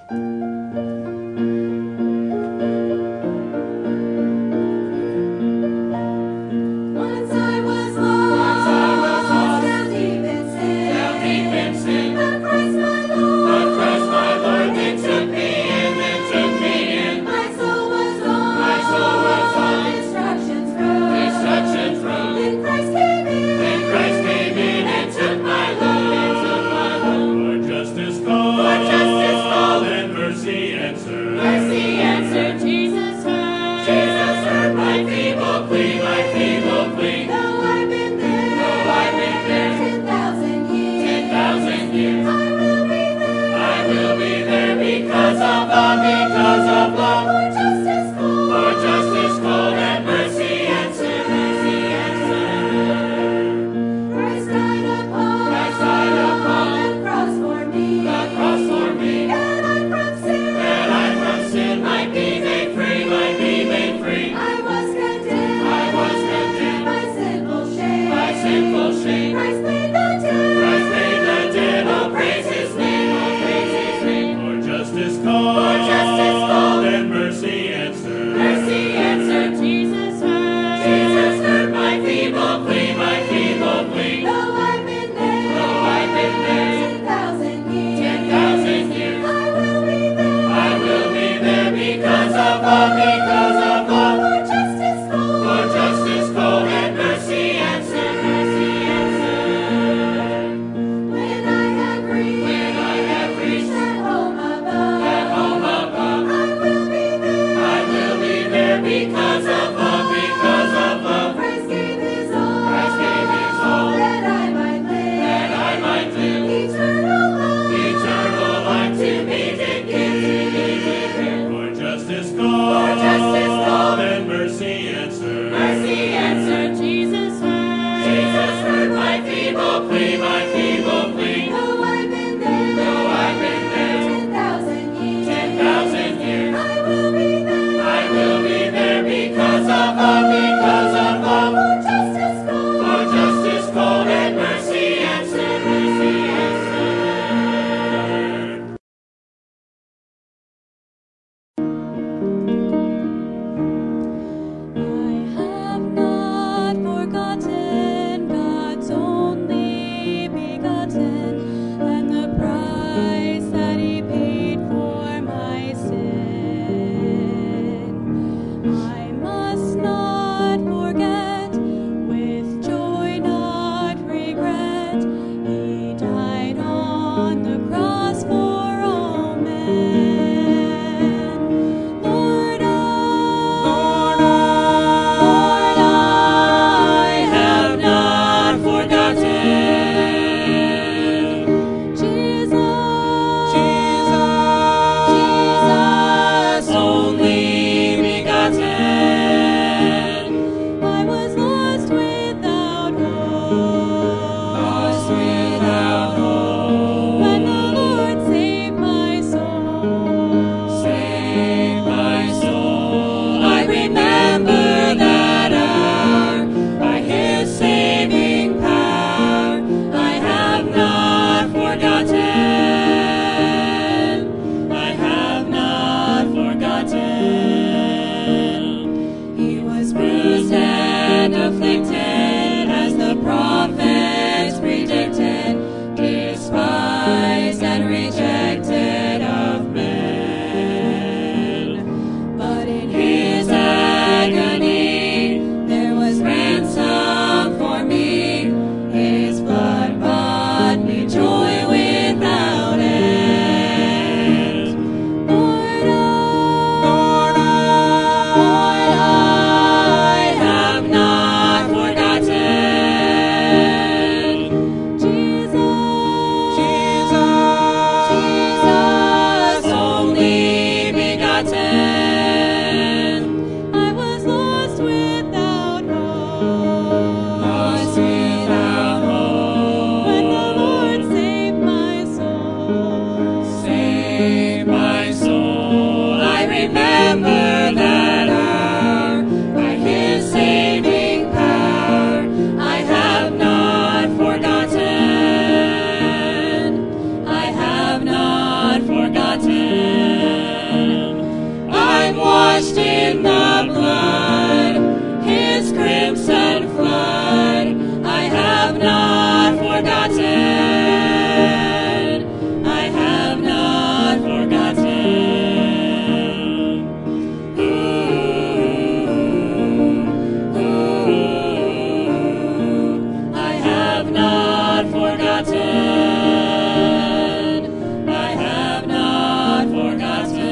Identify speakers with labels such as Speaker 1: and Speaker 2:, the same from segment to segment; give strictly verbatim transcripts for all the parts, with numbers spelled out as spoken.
Speaker 1: forgotten. in the blood, His crimson flood, I have not forgotten, I have not forgotten. Ooh, ooh, I have not forgotten, I have not forgotten.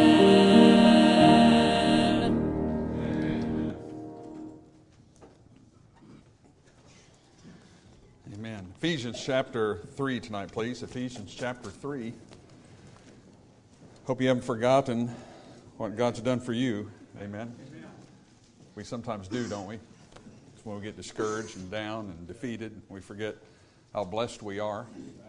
Speaker 2: Amen. Ephesians chapter three tonight, please. Ephesians chapter three. Hope you haven't forgotten what God's done for you. Amen. We sometimes do, don't we? It's when we get discouraged and down and defeated, we forget how blessed we are.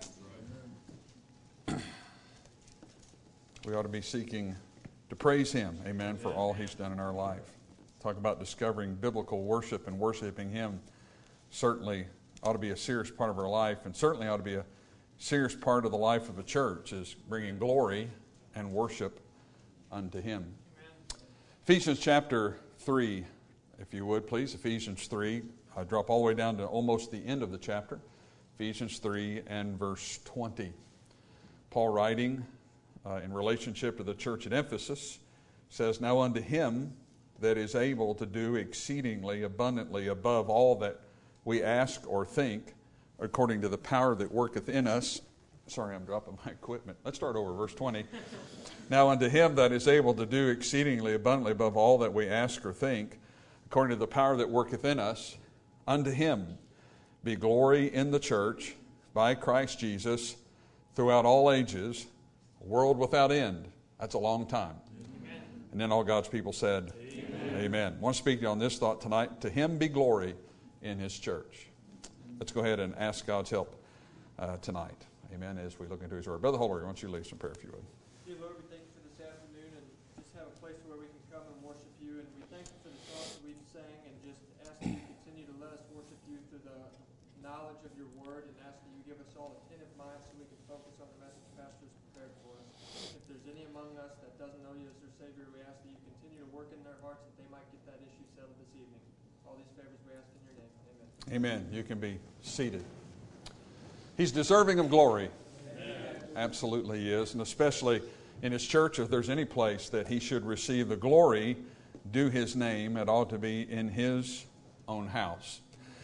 Speaker 2: We ought to be seeking to praise Him, amen, for all He's done in our life. Talk about discovering biblical worship and worshiping Him. Certainly ought to be a serious part of our life, and certainly ought to be a serious part of the life of a church, is bringing glory and worship unto Him. Amen. Ephesians chapter three, if you would, please. Ephesians three. I drop all the way down to almost the end of the chapter. Ephesians three and verse twenty. Paul writing uh, in relationship to the church at Ephesus says, "Now unto Him that is able to do exceedingly abundantly above all that we ask or think, according to the power that worketh in us." Sorry, I'm dropping my equipment. Let's start over, verse twenty. "Now unto Him that is able to do exceedingly abundantly above all that we ask or think, according to the power that worketh in us, unto Him be glory in the church by Christ Jesus throughout all ages, world without end." That's a long time. Amen. And then all God's people said, Amen. Amen. I want to speak to you on this thought tonight. To Him be glory in His church. Let's go ahead and ask God's help uh, tonight. Amen. As we look into His Word. Brother Holder, why don't you lead some prayer if you would.
Speaker 3: Dear Lord, we thank you for this afternoon and just have a place where we can come and worship you. And we thank you for the songs that we've sang and just ask that you continue to let us worship you through the knowledge of your Word, and ask that you give us all attentive minds so we can focus on the message Pastor has prepared for us. If there's any among us that doesn't know you as their Savior, we ask that you continue to work in their hearts that they might get that issue settled this evening. All these favors we ask in your name. Amen.
Speaker 2: Amen. You can be seated. He's deserving of glory. Amen. Absolutely he is. And especially in His church, if there's any place that He should receive the glory due His name, it ought to be in His own house.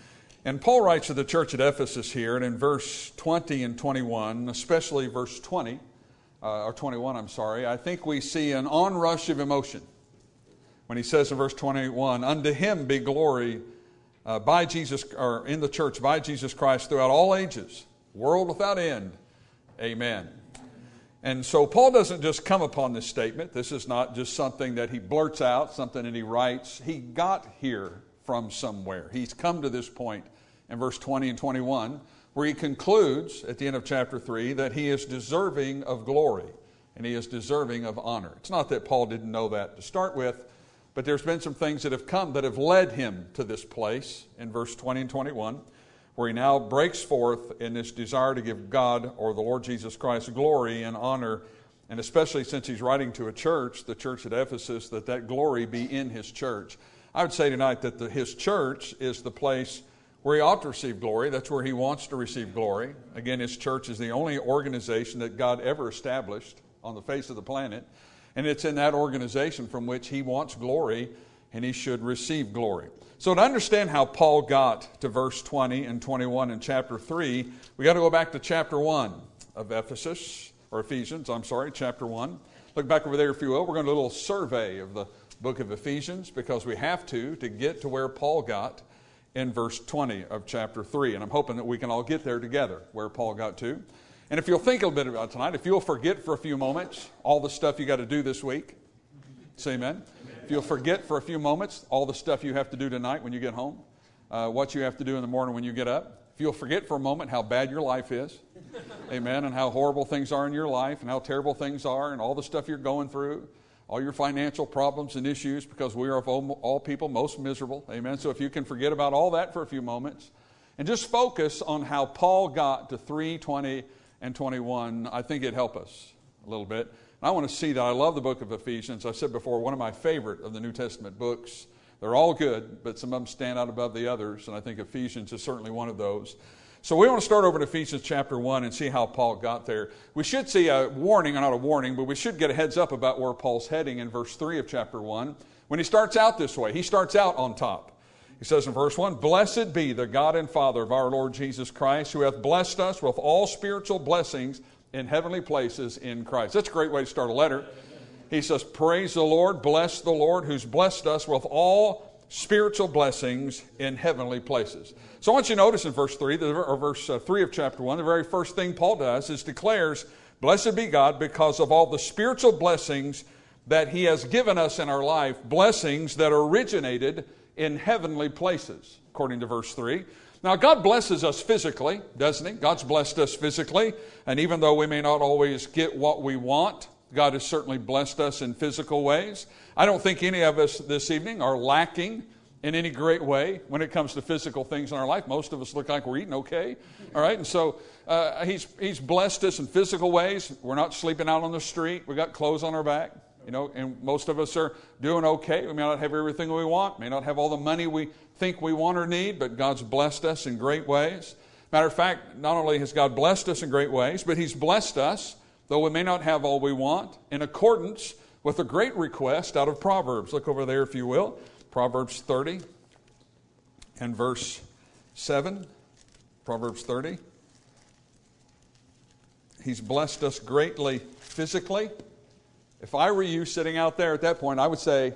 Speaker 2: And Paul writes to the church at Ephesus here, and in verse twenty and twenty-one, especially verse twenty, uh, or twenty-one, I'm sorry, I think we see an onrush of emotion when he says in verse twenty-one, "Unto Him be glory uh, by Jesus, or in the church by Jesus Christ throughout all ages, world without end. Amen." And so Paul doesn't just come upon this statement. This is not just something that he blurts out, something that he writes. He got here from somewhere. He's come to this point in verse twenty and twenty-one, where he concludes at the end of chapter three that he is deserving of glory and he is deserving of honor. It's not that Paul didn't know that to start with, but there's been some things that have come that have led him to this place in verse twenty and twenty-one, where he now breaks forth in this desire to give God or the Lord Jesus Christ glory and honor, and especially since he's writing to a church, the church at Ephesus, that that glory be in his church. I would say tonight that the, his church is the place where he ought to receive glory. That's where he wants to receive glory. Again, his church is the only organization that God ever established on the face of the planet, and it's in that organization from which he wants glory, and he should receive glory. So to understand how Paul got to verse twenty and twenty-one in chapter three, we got to go back to chapter one of Ephesus, or Ephesians, I'm sorry, chapter one. Look back over there if you will. We're going to do a little survey of the book of Ephesians, because we have to, to get to where Paul got in verse twenty of chapter three. And I'm hoping that we can all get there together, where Paul got to. And if you'll think a little bit about it tonight, if you'll forget for a few moments all the stuff you got to do this week, say amen. If you'll forget for a few moments all the stuff you have to do tonight when you get home, uh, what you have to do in the morning when you get up, if you'll forget for a moment how bad your life is, amen, and how horrible things are in your life, and how terrible things are, and all the stuff you're going through, all your financial problems and issues, because we are of all people most miserable. Amen. So if you can forget about all that for a few moments and just focus on how Paul got to three, twenty, and twenty-one, I think it'd help us a little bit. I want to see that. I love the book of Ephesians. I said before, one of my favorite of the New Testament books. They're all good, but some of them stand out above the others, and I think Ephesians is certainly one of those. So we want to start over in Ephesians chapter one and see how Paul got there. We should see a warning, or not a warning, but we should get a heads up about where Paul's heading in verse three of chapter one. When he starts out this way, he starts out on top. He says in verse one, "Blessed be the God and Father of our Lord Jesus Christ, who hath blessed us with all spiritual blessings in heavenly places in Christ." That's a great way to start a letter. He says, "Praise the Lord, bless the Lord, who's blessed us with all spiritual blessings in heavenly places." So I want you to notice in verse three, or verse three of chapter one, the very first thing Paul does is declares, "Blessed be God because of all the spiritual blessings that He has given us in our life, blessings that originated in heavenly places," according to verse three. Now, God blesses us physically, doesn't He? God's blessed us physically, and even though we may not always get what we want, God has certainly blessed us in physical ways. I don't think any of us this evening are lacking in any great way when it comes to physical things in our life. Most of us look like we're eating okay, all right? And so uh, he's, he's blessed us in physical ways. We're not sleeping out on the street. We got clothes on our back. You know, and most of us are doing okay. We may not have everything we want, may not have all the money we think we want or need, but God's blessed us in great ways. Matter of fact, not only has God blessed us in great ways, but He's blessed us, though we may not have all we want, in accordance with a great request out of Proverbs. Look over there, if you will. Proverbs thirty and verse seven. Proverbs thirty. He's blessed us greatly physically. If I were you sitting out there at that point, I would say,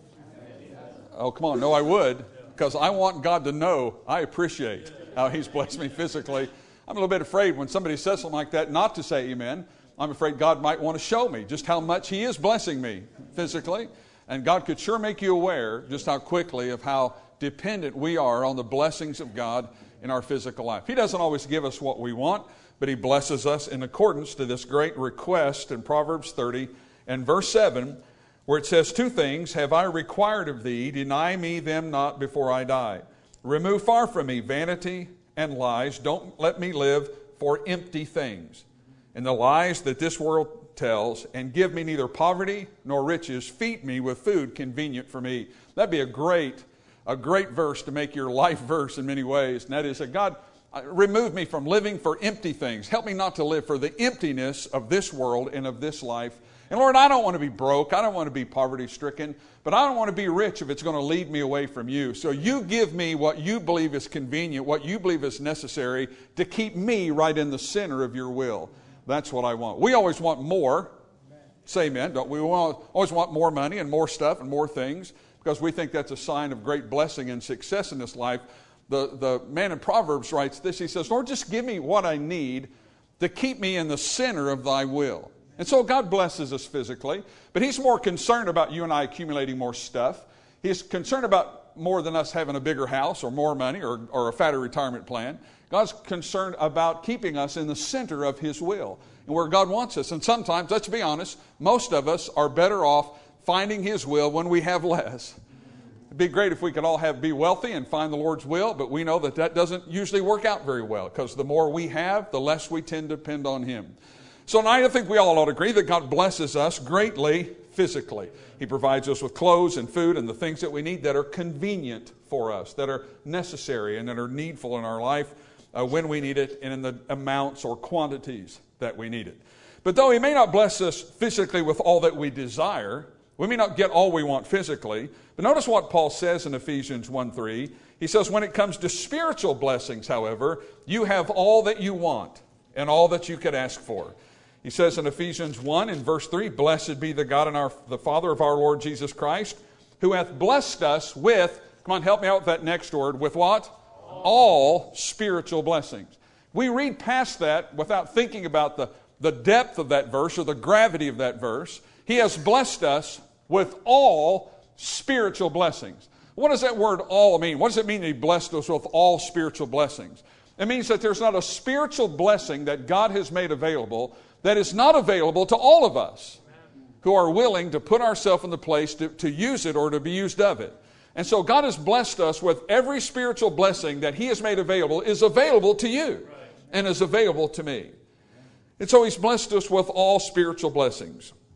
Speaker 2: oh, come on, no, I would, because I want God to know I appreciate how He's blessed me physically. I'm a little bit afraid when somebody says something like that not to say amen. I'm afraid God might want to show me just how much He is blessing me physically. And God could sure make you aware just how quickly of how dependent we are on the blessings of God in our physical life. He doesn't always give us what we want, but He blesses us in accordance to this great request in Proverbs thirty and verse seven, where it says two things, "Have I required of thee, deny me them not before I die. Remove far from me vanity and lies. Don't let me live for empty things, and the lies that this world tells, and give me neither poverty nor riches. Feed me with food convenient for me." That'd be a great, a great verse to make your life verse in many ways. And that is that God, remove me from living for empty things. Help me not to live for the emptiness of this world and of this life. And Lord, I don't want to be broke. I don't want to be poverty-stricken. But I don't want to be rich if it's going to lead me away from You. So You give me what You believe is convenient, what You believe is necessary to keep me right in the center of Your will. That's what I want. We always want more. Say amen. Don't we? We always want more money and more stuff and more things because we think that's a sign of great blessing and success in this life. The, the man in Proverbs writes this. He says, "Lord, just give me what I need to keep me in the center of Thy will." And so God blesses us physically, but He's more concerned about you and I accumulating more stuff. He's concerned about more than us having a bigger house or more money or, or a fatter retirement plan. God's concerned about keeping us in the center of His will and where God wants us. And sometimes, let's be honest, most of us are better off finding His will when we have less. It'd be great if we could all have be wealthy and find the Lord's will, but we know that that doesn't usually work out very well because the more we have, the less we tend to depend on Him. So tonight I think we all ought to agree that God blesses us greatly physically. He provides us with clothes and food and the things that we need that are convenient for us, that are necessary and that are needful in our life uh, when we need it and in the amounts or quantities that we need it. But though He may not bless us physically with all that we desire, we may not get all we want physically, but notice what Paul says in Ephesians one three. He says, when it comes to spiritual blessings, however, you have all that you want and all that you could ask for. He says in Ephesians one in verse three, "Blessed be the God and our, the Father of our Lord Jesus Christ, who hath blessed us with," come on, help me out with that next word, with what? All, all spiritual blessings. We read past that without thinking about the, the depth of that verse or the gravity of that verse. He has blessed us with all spiritual blessings. What does that word all mean? What does it mean that He blessed us with all spiritual blessings? It means that there's not a spiritual blessing that God has made available that is not available to all of us who are willing to put ourselves in the place to, to use it or to be used of it. And so God has blessed us with every spiritual blessing that He has made available is available to you and is available to me. And so He's blessed us with all spiritual blessings.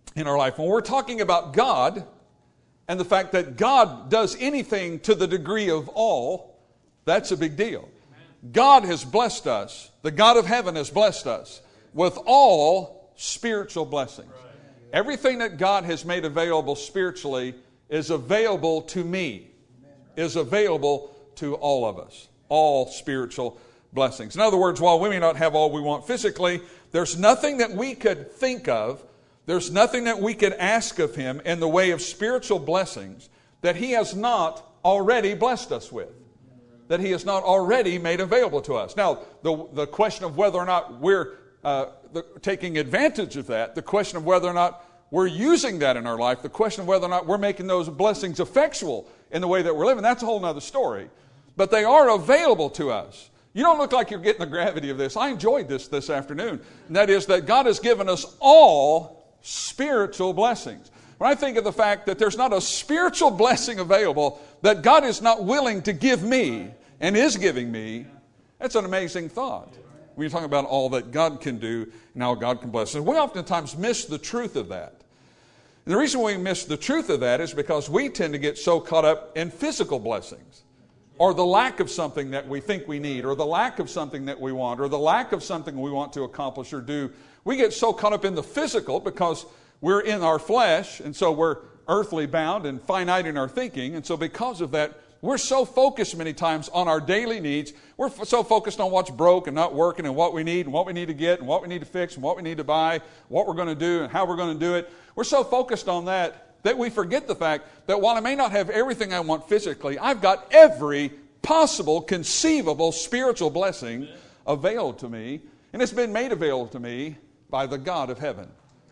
Speaker 2: in our life. When we're talking about God and the fact that God does anything to the degree of all, that's a big deal. God has blessed us. The God of heaven has blessed us with all spiritual blessings. Everything that God has made available spiritually is available to me, is available to all of us. All spiritual blessings. In other words, while we may not have all we want physically, there's nothing that we could think of, there's nothing that we could ask of Him in the way of spiritual blessings that He has not already blessed us with, that He has not already made available to us. Now, the, the question of whether or not we're uh, the, taking advantage of that, the question of whether or not we're using that in our life, the question of whether or not we're making those blessings effectual in the way that we're living, that's a whole other story. But they are available to us. You don't look like you're getting the gravity of this. I enjoyed this this afternoon. And that is that God has given us all spiritual blessings. When I think of the fact that there's not a spiritual blessing available that God is not willing to give me and is giving me, that's an amazing thought. When you're talking about all that God can do and how God can bless us. We oftentimes miss the truth of that. And the reason we miss the truth of that is because we tend to get so caught up in physical blessings, or the lack of something that we think we need, or the lack of something that we want, or the lack of something we want to accomplish or do. We get so caught up in the physical because we're in our flesh, and so we're earthly bound and finite in our thinking. And so because of that, we're so focused many times on our daily needs. We're f- so focused on what's broke and not working and what we need and what we need to get and what we need to fix and what we need to buy, what we're going to do and how we're going to do it. We're so focused on that that we forget the fact that while I may not have everything I want physically, I've got every possible, conceivable spiritual blessing available to me, and it's been made available to me by the God of heaven.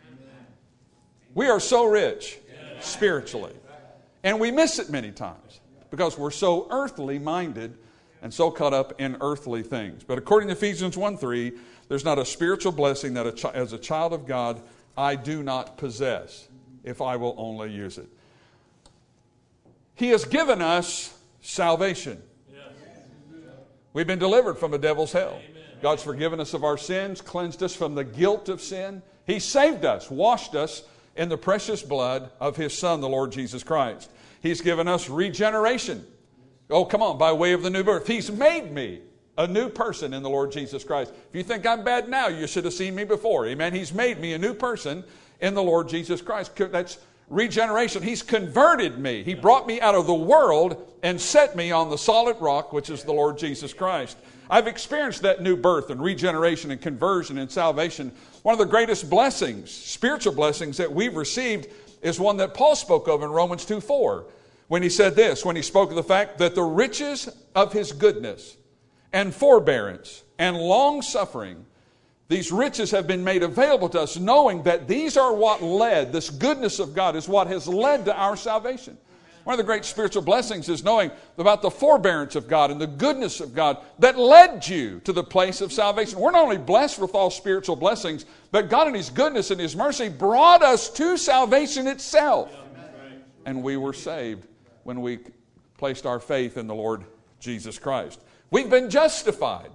Speaker 2: We are so rich spiritually, and we miss it many times because we're so earthly minded and so caught up in earthly things. But according to Ephesians one three, there's not a spiritual blessing that a chi- as a child of God I do not possess if I will only use it. He has given us salvation. We've been delivered from the devil's hell. God's forgiven us of our sins, cleansed us from the guilt of sin. He saved us, washed us in the precious blood of His Son, the Lord Jesus Christ. He's given us regeneration. Oh, come on, by way of the new birth. He's made me a new person in the Lord Jesus Christ. If you think I'm bad now, you should have seen me before. Amen. He's made me a new person in the Lord Jesus Christ. That's regeneration. He's converted me. He brought me out of the world and set me on the solid rock, which is the Lord Jesus Christ. I've experienced that new birth and regeneration and conversion and salvation. One of the greatest blessings, spiritual blessings that we've received is one that Paul spoke of in Romans two four. When he said this, when he spoke of the fact that the riches of His goodness and forbearance and long suffering, these riches have been made available to us, knowing that these are what led, this goodness of God is what has led to our salvation. One of the great spiritual blessings is knowing about the forbearance of God and the goodness of God that led you to the place of salvation. We're not only blessed with all spiritual blessings, but God in His goodness and His mercy brought us to salvation itself. And we were saved when we placed our faith in the Lord Jesus Christ. We've been justified.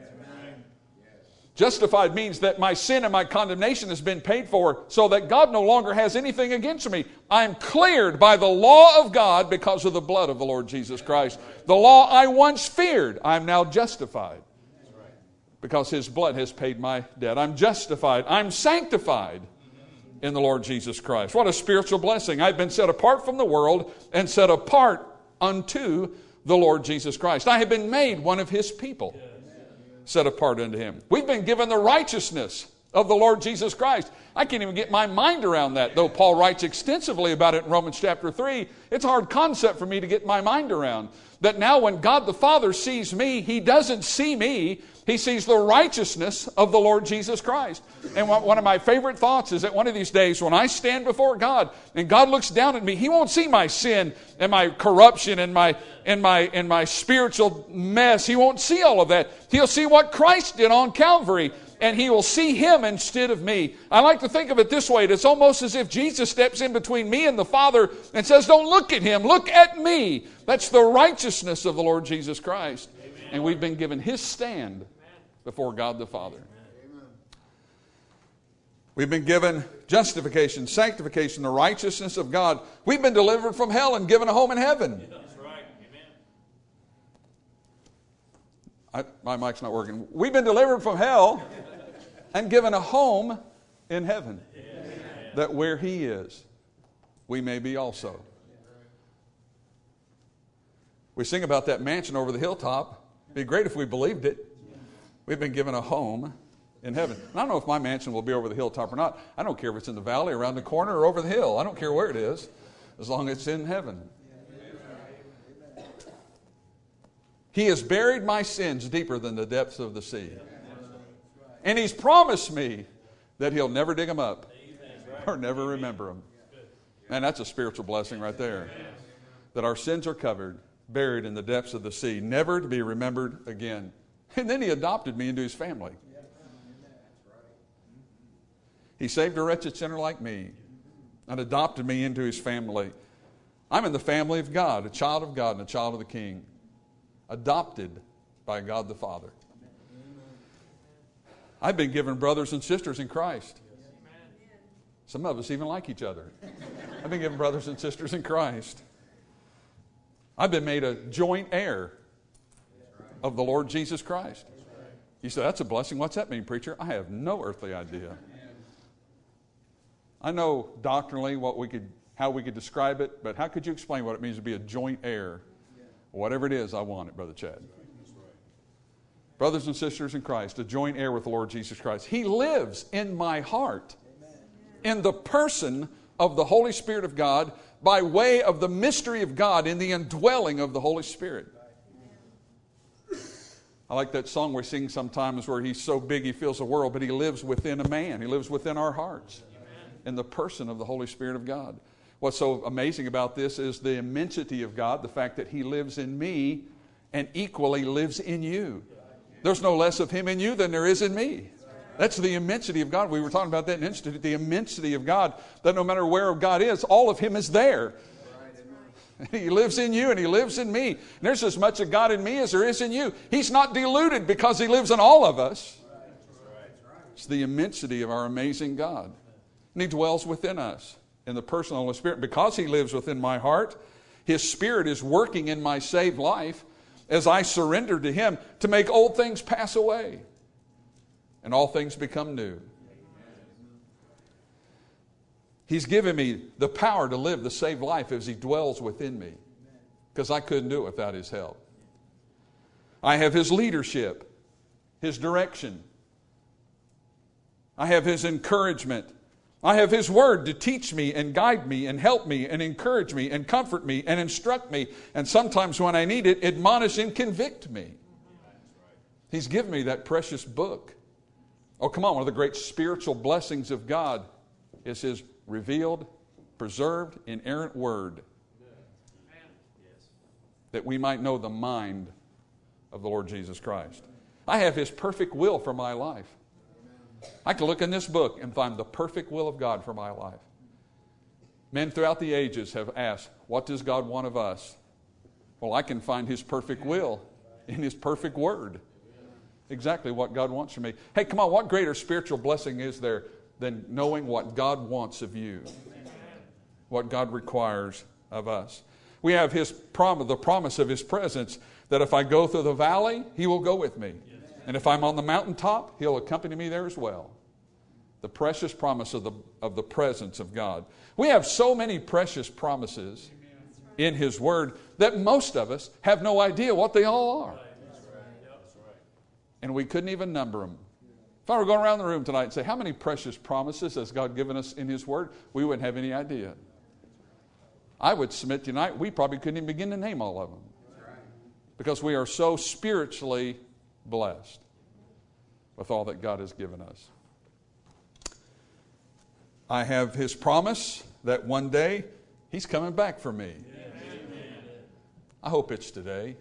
Speaker 2: Justified means that my sin and my condemnation has been paid for so that God no longer has anything against me. I'm cleared by the law of God because of the blood of the Lord Jesus Christ. The law I once feared, I'm now justified because His blood has paid my debt. I'm justified. I'm sanctified in the Lord Jesus Christ. What a spiritual blessing. I've been set apart from the world and set apart unto the Lord Jesus Christ. I have been made one of His people, set apart unto Him. We've been given the righteousness of the Lord Jesus Christ. I can't even get my mind around that, though Paul writes extensively about it in Romans chapter three. It's a hard concept for me to get my mind around. That now when God the Father sees me, He doesn't see me. He sees the righteousness of the Lord Jesus Christ. And one of my favorite thoughts is that one of these days when I stand before God and God looks down at me, He won't see my sin and my corruption and my, and my, and my spiritual mess. He won't see all of that. He'll see what Christ did on Calvary, and He will see Him instead of me. I like to think of it this way. It's almost as if Jesus steps in between me and the Father and says, don't look at Him, look at me. That's the righteousness of the Lord Jesus Christ. Amen. And we've been given His stand before God the Father. Amen. We've been given justification, sanctification, the righteousness of God. We've been delivered from hell and given a home in heaven.
Speaker 1: That's right.
Speaker 2: I,
Speaker 1: Amen.
Speaker 2: my mic's not working. We've been delivered from hell and given a home in heaven. Amen. That where He is, we may be also. We sing about that mansion over the hilltop. It'd be great if we believed it. We've been given a home in heaven. And I don't know if my mansion will be over the hilltop or not. I don't care if it's in the valley, around the corner, or over the hill. I don't care where it is, as long as it's in heaven. He has buried my sins deeper than the depths of the sea. And He's promised me that He'll never dig them up or never remember them. Man, that's a spiritual blessing right there. That our sins are covered, buried in the depths of the sea, never to be remembered again. And then He adopted me into His family. He saved a wretched sinner like me and adopted me into His family. I'm in the family of God, a child of God and a child of the King. Adopted by God the Father. I've been given brothers and sisters in Christ. Some of us even like each other. I've been given brothers and sisters in Christ. I've been made a joint heir of the Lord Jesus Christ. You say, that's a blessing. What's that mean, preacher? I have no earthly idea. I know doctrinally what we could, how we could describe it, but how could you explain what it means to be a joint heir? Whatever it is, I want it, Brother Chad. Brothers and sisters in Christ, a joint heir with the Lord Jesus Christ. He lives in my heart in the person of the Holy Spirit of God by way of the mystery of God in the indwelling of the Holy Spirit. I like that song we sing sometimes where He's so big He fills the world, but He lives within a man. He lives within our hearts in the person of the Holy Spirit of God. What's so amazing about this is the immensity of God, the fact that He lives in me and equally lives in you. There's no less of Him in you than there is in me. That's the immensity of God. We were talking about that in Institute, the immensity of God, that no matter where God is, all of Him is there. He lives in you and He lives in me. And there's as much of God in me as there is in you. He's not diluted because He lives in all of us. It's the immensity of our amazing God. And He dwells within us in the person of the Holy Spirit. Because He lives within my heart, His Spirit is working in my saved life as I surrender to Him to make old things pass away and all things become new. He's given me the power to live the saved life as He dwells within me, because I couldn't do it without His help. I have His leadership, His direction. I have His encouragement. I have His Word to teach me and guide me and help me and encourage me and comfort me and instruct me, and sometimes when I need it, admonish and convict me. He's given me that precious book. Oh, come on, one of the great spiritual blessings of God is His revealed, preserved, inerrant Word, that we might know the mind of the Lord Jesus Christ. I have His perfect will for my life. I can look in this book and find the perfect will of God for my life. Men throughout the ages have asked, what does God want of us? Well, I can find His perfect will in His perfect Word. Exactly what God wants from me. Hey, come on, what greater spiritual blessing is there than knowing what God wants of you? What God requires of us. We have His prom- the promise of His presence, that if I go through the valley, He will go with me. And if I'm on the mountaintop, He'll accompany me there as well. The precious promise of the, of the presence of God. We have so many precious promises in His Word that most of us have no idea what they all are. And we couldn't even number them. If I were going around the room tonight and say, how many precious promises has God given us in His Word? We wouldn't have any idea. I would submit tonight, we probably couldn't even begin to name all of them. Because we are so spiritually blessed with all that God has given us. I have His promise that one day He's coming back for me. I hope it's today.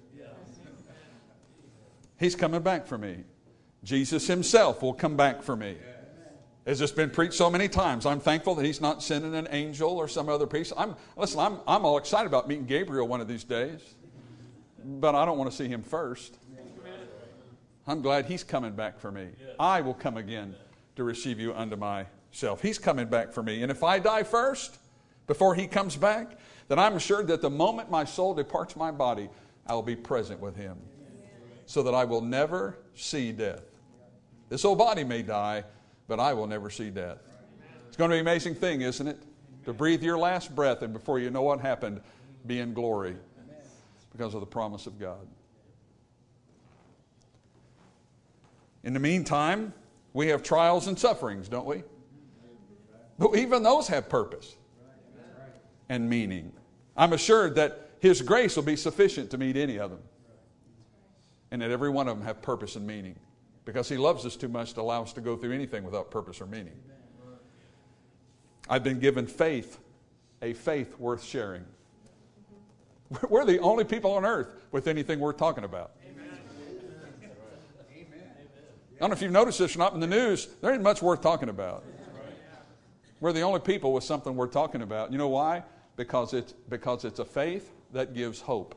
Speaker 2: He's coming back for me. Jesus Himself will come back for me. As it's been preached so many times, I'm thankful that He's not sending an angel or some other piece. I'm, listen, I'm, I'm all excited about meeting Gabriel one of these days, but I don't want to see him first. I'm glad He's coming back for me. I will come again to receive you unto myself. myself. He's coming back for me. And if I die first, before He comes back, then I'm assured that the moment my soul departs my body, I will be present with Him, so that I will never see death. This old body may die, but I will never see death. It's going to be an amazing thing, isn't it? To breathe your last breath, and before you know what happened, be in glory because of the promise of God. In the meantime, we have trials and sufferings, don't we? But even those have purpose and meaning. I'm assured that His grace will be sufficient to meet any of them. And that every one of them have purpose and meaning. Because He loves us too much to allow us to go through anything without purpose or meaning. I've been given faith, a faith worth sharing. We're the only people on earth with anything worth talking about. I don't know if you've noticed this or not in the news, there ain't much worth talking about. We're the only people with something worth talking about. You know why? Because it's, because it's a faith that gives hope.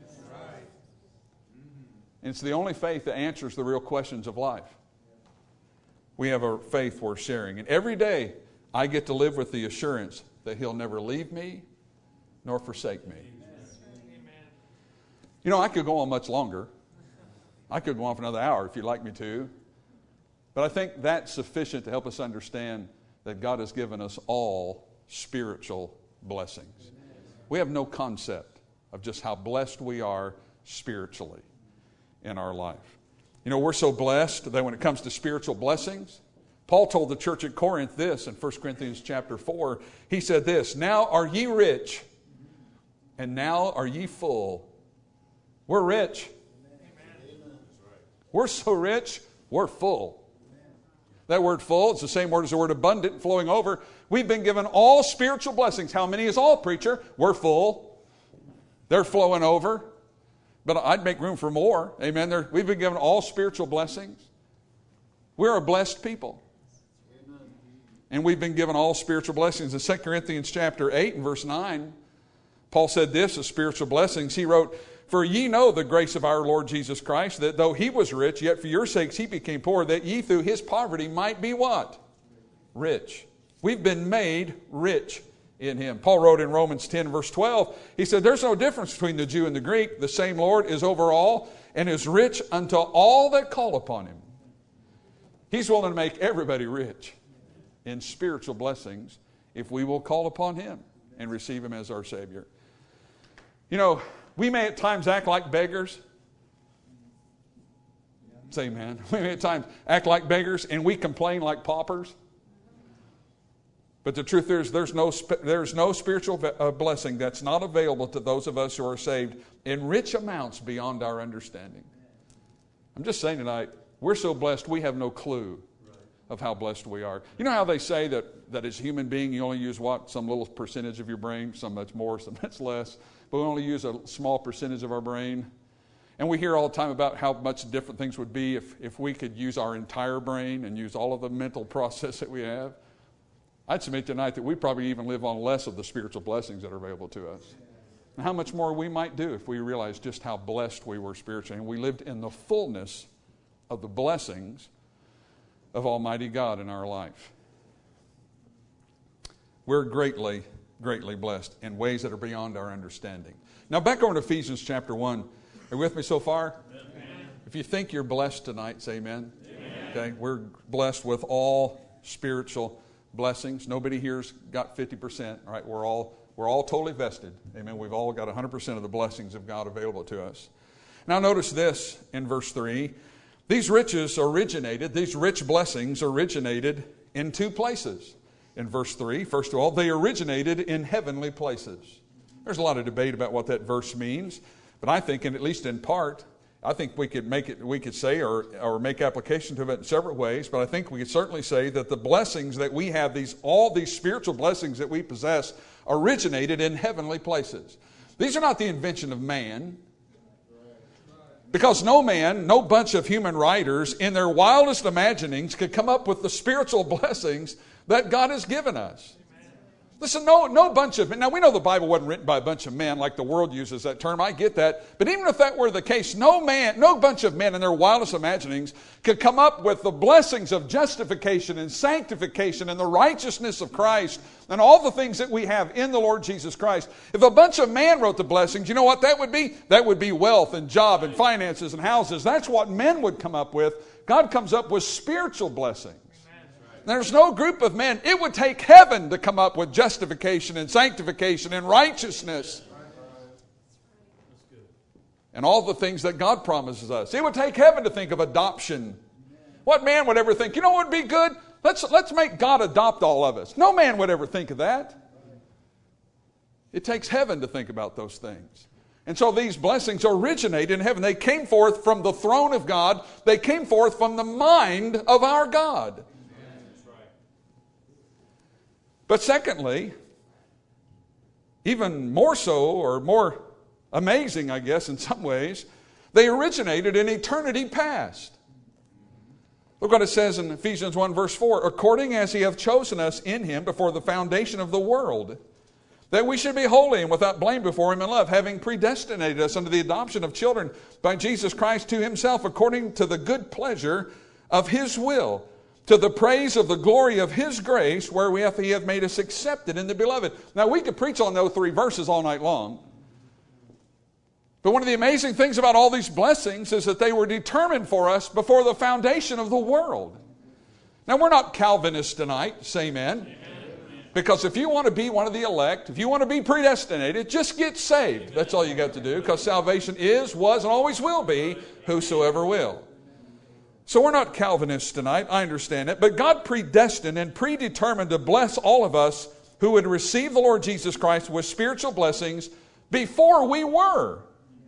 Speaker 2: And it's the only faith that answers the real questions of life. We have a faith worth sharing. And every day I get to live with the assurance that He'll never leave me nor forsake me. You know, I could go on much longer. I could go on for another hour if you'd like me to. But I think that's sufficient to help us understand that God has given us all spiritual blessings. We have no concept of just how blessed we are spiritually in our life. You know, we're so blessed that when it comes to spiritual blessings, Paul told the church at Corinth this in First Corinthians chapter four. He said this, "Now are ye rich, and now are ye full." We're rich. We're so rich, we're full. That word full, it's the same word as the word abundant, flowing over. We've been given all spiritual blessings. How many is all, preacher? We're full. They're flowing over. But I'd make room for more. Amen. They're, we've been given all spiritual blessings. We're a blessed people. And we've been given all spiritual blessings. In Second Corinthians chapter eight and verse nine, Paul said this of spiritual blessings. He wrote, "For ye know the grace of our Lord Jesus Christ, that though He was rich, yet for your sakes He became poor, that ye through His poverty might be" what? Rich. We've been made rich in Him. Paul wrote in Romans ten verse twelve, he said, "There's no difference between the Jew and the Greek. The same Lord is over all, and is rich unto all that call upon Him." He's willing to make everybody rich in spiritual blessings if we will call upon Him and receive Him as our Savior. You know, we may at times act like beggars. Say amen. We may at times act like beggars and we complain like paupers. But the truth is, there's no, there's no spiritual blessing that's not available to those of us who are saved in rich amounts beyond our understanding. I'm just saying tonight, we're so blessed we have no clue of how blessed we are. You know how they say that, that as a human being you only use what? Some little percentage of your brain, some much more, some much less. But we only use a small percentage of our brain. And we hear all the time about how much different things would be if, if we could use our entire brain and use all of the mental process that we have. I'd submit tonight that we probably even live on less of the spiritual blessings that are available to us. And how much more we might do if we realized just how blessed we were spiritually. And we lived in the fullness of the blessings of Almighty God in our life. We're greatly, greatly blessed in ways that are beyond our understanding. Now back over to Ephesians chapter one. Are you with me so far? Amen. If you think you're blessed tonight, say amen. Amen. Okay, we're blessed with all spiritual blessings. Nobody here's got fifty percent. All right, we're all we're all totally vested. Amen. We've all got one hundred percent of the blessings of God available to us. Now notice this in verse three. These riches originated, these rich blessings originated in two places. In verse three, first of all, they originated in heavenly places. There's a lot of debate about what that verse means, but I think, and at least in part, I think we could make it, we could say or, or make application to it in several ways, but I think we could certainly say that the blessings that we have, these all these spiritual blessings that we possess, originated in heavenly places. These are not the invention of man. Because no man, no bunch of human writers in their wildest imaginings could come up with the spiritual blessings that God has given us. Listen, no, no bunch of men. Now, we know the Bible wasn't written by a bunch of men like the world uses that term. I get that. But even if that were the case, no man, no bunch of men in their wildest imaginings could come up with the blessings of justification and sanctification and the righteousness of Christ and all the things that we have in the Lord Jesus Christ. If a bunch of men wrote the blessings, you know what that would be? That would be wealth and job and finances and houses. That's what men would come up with. God comes up with spiritual blessings. There's no group of men. It would take heaven to come up with justification and sanctification and righteousness. And all the things that God promises us. It would take heaven to think of adoption. What man would ever think, you know what would be good? Let's, let's make God adopt all of us. No man would ever think of that. It takes heaven to think about those things. And so these blessings originate in heaven. They came forth from the throne of God. They came forth from the mind of our God. But secondly, even more so, or more amazing, I guess, in some ways, they originated in eternity past. Look what it says in Ephesians one verse four. According as he hath chosen us in him before the foundation of the world, that we should be holy and without blame before him in love, having predestinated us unto the adoption of children by Jesus Christ to himself, according to the good pleasure of his will, to the praise of the glory of his grace, wherewith he hath made us accepted in the beloved. Now, we could preach on those three verses all night long. But one of the amazing things about all these blessings is that they were determined for us before the foundation of the world. Now, we're not Calvinists tonight, say amen. Amen. Because if you want to be one of the elect, if you want to be predestinated, just get saved. That's all you got to do, because salvation is, was, and always will be whosoever will. So we're not Calvinists tonight, I understand it, but God predestined and predetermined to bless all of us who would receive the Lord Jesus Christ with spiritual blessings before we were.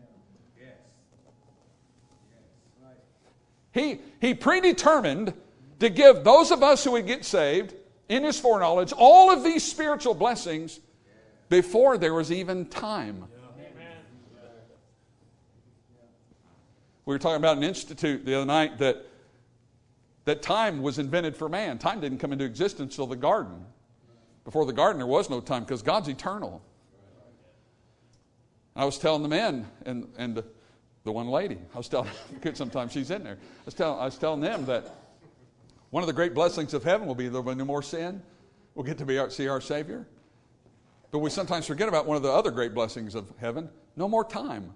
Speaker 2: He, he predetermined to give those of us who would get saved in his foreknowledge all of these spiritual blessings before there was even time. We were talking about an institute the other night that, that time was invented for man. Time didn't come into existence until the garden. Before the garden, there was no time because God's eternal. I was telling the men and, and the, the one lady, I was telling, sometimes she's in there. I was, telling, I was telling them that one of the great blessings of heaven will be there will be no more sin. We'll get to be our, see our Savior. But we sometimes forget about one of the other great blessings of heaven, no more time.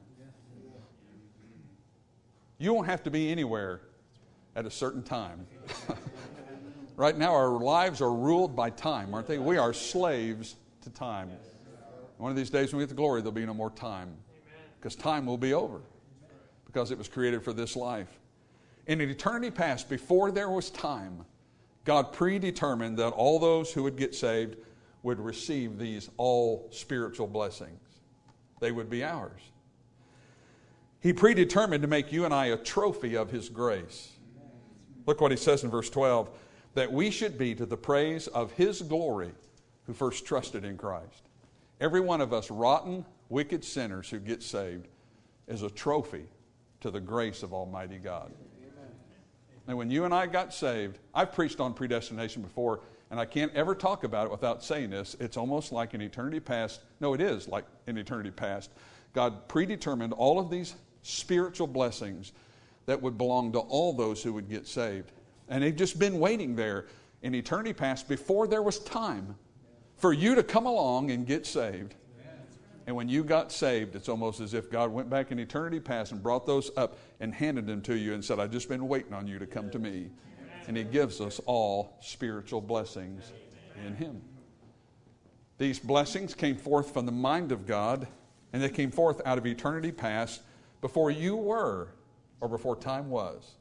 Speaker 2: You won't have to be anywhere at a certain time. Right now, our lives are ruled by time, aren't they? We are slaves to time. One of these days when we get to glory, there'll be no more time. Because time will be over. Because it was created for this life. In an eternity past, before there was time, God predetermined that all those who would get saved would receive these all spiritual blessings. They would be ours. He predetermined to make you and I a trophy of his grace. Look what he says in verse twelve. That we should be to the praise of his glory who first trusted in Christ. Every one of us rotten, wicked sinners who get saved is a trophy to the grace of Almighty God. And when you and I got saved, I've preached on predestination before, and I can't ever talk about it without saying this. It's almost like an eternity past. No, it is like an eternity past. God predetermined all of these spiritual blessings that would belong to all those who would get saved. And they've just been waiting there in eternity past before there was time for you to come along and get saved. And when you got saved, it's almost as if God went back in eternity past and brought those up and handed them to you and said, I've just been waiting on you to come to me. And he gives us all spiritual blessings in him. These blessings came forth from the mind of God, and they came forth out of eternity past before you were, or before time was.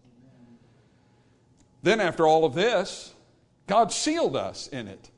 Speaker 2: Then after all of this, God sealed us in it.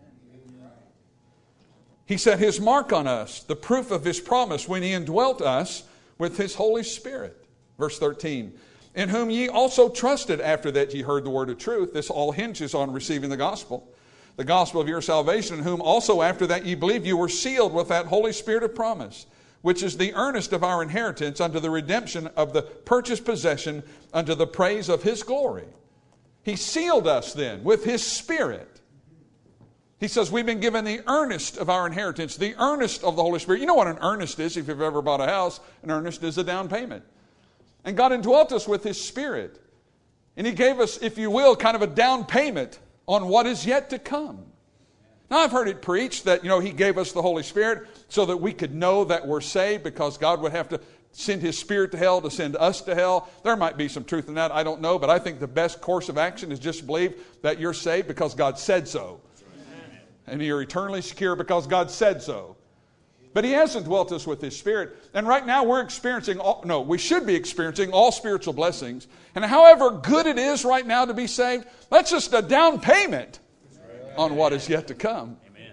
Speaker 2: He set his mark on us, the proof of his promise, when he indwelt us with his Holy Spirit. Verse thirteen, in whom ye also trusted after that ye heard the word of truth. This all hinges on receiving the gospel. The gospel of your salvation, in whom also after that ye believed, you were sealed with that Holy Spirit of promise, which is the earnest of our inheritance unto the redemption of the purchased possession, unto the praise of his glory. He sealed us then with his Spirit. He says we've been given the earnest of our inheritance, the earnest of the Holy Spirit. You know what an earnest is if you've ever bought a house. An earnest is a down payment. And God indwelt us with His Spirit. And He gave us, if you will, kind of a down payment on what is yet to come. Now, I've heard it preached that, you know, He gave us the Holy Spirit so that we could know that we're saved, because God would have to send His Spirit to hell to send us to hell. There might be some truth in that. I don't know. But I think the best course of action is just believe that you're saved because God said so. And you're eternally secure because God said so. But He hasn't dwelt us with His Spirit. And right now we're experiencing, all, no, we should be experiencing all spiritual blessings. And however good it is right now to be saved, that's just a down payment on what is yet to come. Amen.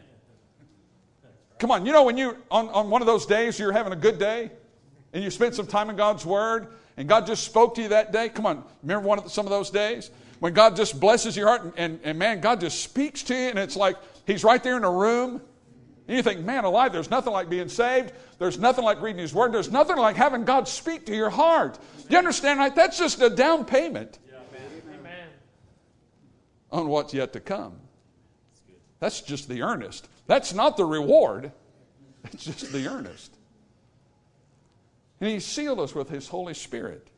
Speaker 2: Come on, you know when you, on, on one of those days you're having a good day, and you spent some time in God's Word, and God just spoke to you that day? Come on, remember one of the, some of those days? When God just blesses your heart, and, and, and man, God just speaks to you, and it's like He's right there in a room. And you think, man alive, there's nothing like being saved. There's nothing like reading His Word. There's nothing like having God speak to your heart. Do you understand? Right? That's just a down payment
Speaker 3: Amen.
Speaker 2: on what's yet to come. That's just the earnest. That's not the reward. It's just the earnest. And He sealed us with His Holy Spirit,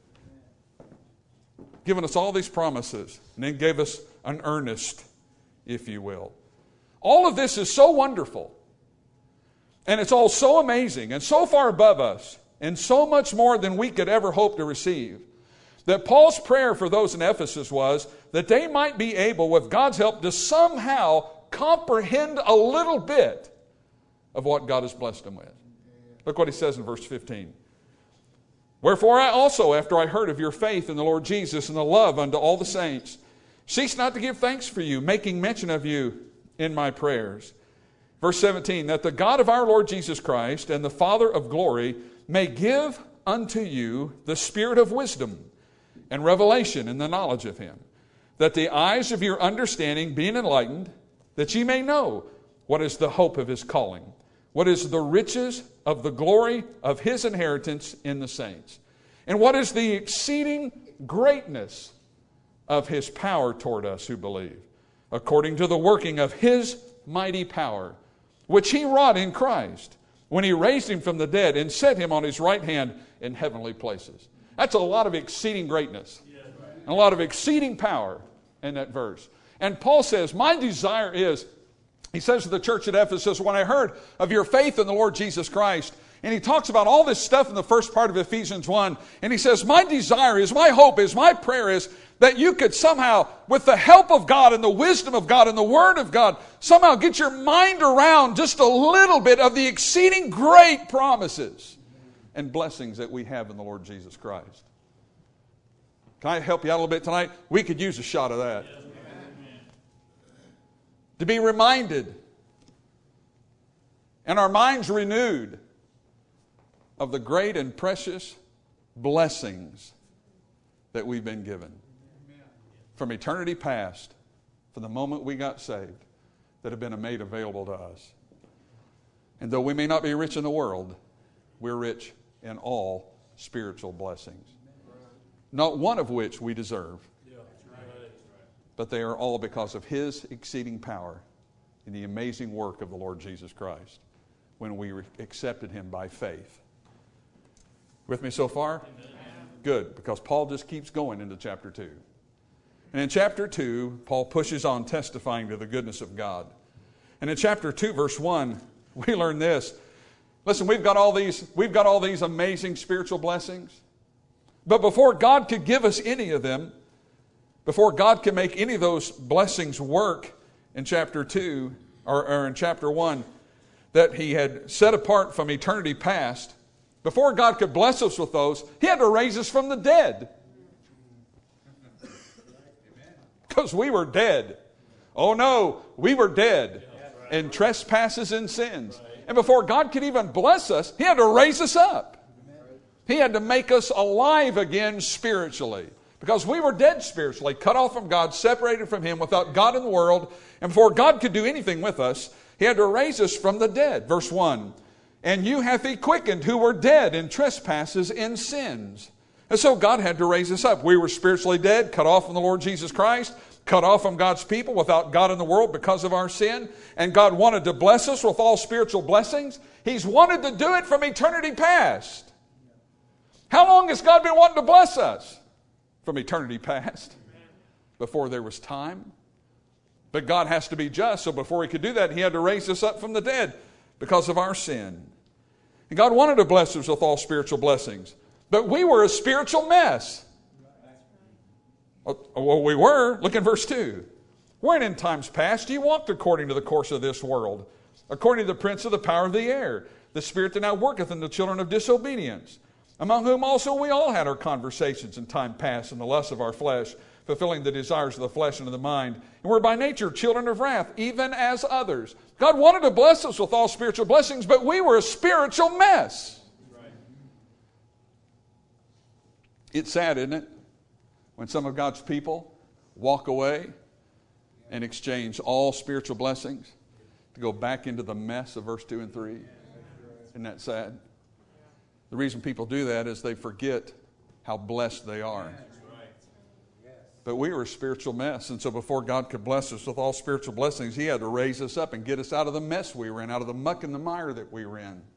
Speaker 2: given us all these promises, and then gave us an earnest, if you will. All of this is so wonderful, and it's all so amazing and so far above us, and so much more than we could ever hope to receive, that Paul's prayer for those in Ephesus was that they might be able, with God's help, to somehow comprehend a little bit of what God has blessed them with. Look what he says in verse fifteen. Wherefore I also, after I heard of your faith in the Lord Jesus and the love unto all the saints, cease not to give thanks for you, making mention of you in my prayers. Verse seventeen, that the God of our Lord Jesus Christ and the Father of glory may give unto you the spirit of wisdom and revelation in the knowledge of Him, that the eyes of your understanding being enlightened, that ye may know what is the hope of His calling, what is the riches of the glory of His inheritance in the saints, and what is the exceeding greatness of His power toward us who believe, according to the working of His mighty power, which He wrought in Christ, when He raised Him from the dead and set Him on His right hand in heavenly places. That's a lot of exceeding greatness and a lot of exceeding power in that verse. And Paul says, my desire is, he says to the church at Ephesus, when I heard of your faith in the Lord Jesus Christ, and he talks about all this stuff in the first part of Ephesians one, and he says, my desire is, my hope is, my prayer is, that you could somehow, with the help of God and the wisdom of God and the Word of God, somehow get your mind around just a little bit of the exceeding great promises and blessings that we have in the Lord Jesus Christ. Can I help you out a little bit tonight? We could use a shot of that. To be reminded and our minds renewed of the great and precious blessings that we've been given from eternity past, from the moment we got saved, that have been made available to us. And though we may not be rich in the world, we're rich in all spiritual blessings, not one of which we deserve. But they are all because of His exceeding power in the amazing work of the Lord Jesus Christ when we accepted Him by faith. With me so far? Amen. Good, because Paul just keeps going into chapter two. And in chapter two, Paul pushes on testifying to the goodness of God. And in chapter two, verse one, we learn this. Listen, we've got all these, we've got all these amazing spiritual blessings. But before God could give us any of them, before God can make any of those blessings work in chapter two, or, or in chapter one, that He had set apart from eternity past, before God could bless us with those, He had to raise us from the dead. Because we were dead. Oh no, we were dead in trespasses and sins. And before God could even bless us, He had to raise us up. He had to make us alive again spiritually. Because we were dead spiritually, cut off from God, separated from Him, without God in the world. And before God could do anything with us, He had to raise us from the dead. Verse one, and you hath He quickened who were dead in trespasses and sins. And so God had to raise us up. We were spiritually dead, cut off from the Lord Jesus Christ. cut off from God's people, without God in the world because of our sin. And God wanted to bless us with all spiritual blessings. He's wanted to do it from eternity past. How long has God been wanting to bless us? From eternity past. Before there was time. But God has to be just, so before He could do that, He had to raise us up from the dead because of our sin. And God wanted to bless us with all spiritual blessings. But we were a spiritual mess. Well, we were. Look at verse two. Wherein in times past ye walked according to the course of this world, according to the prince of the power of the air, the spirit that now worketh in the children of disobedience, among whom also we all had our conversations in time past in the lusts of our flesh, fulfilling the desires of the flesh and of the mind, and were by nature children of wrath, even as others. God wanted to bless us with all spiritual blessings, but we were a spiritual mess. Right. It's sad, isn't it? When some of God's people walk away and exchange all spiritual blessings to go back into the mess of verse two and three. Isn't that sad? The reason people do that is they forget how blessed they are. But we were a spiritual mess, and so before God could bless us with all spiritual blessings, He had to raise us up and get us out of the mess we were in, out of the muck and the mire that we were in.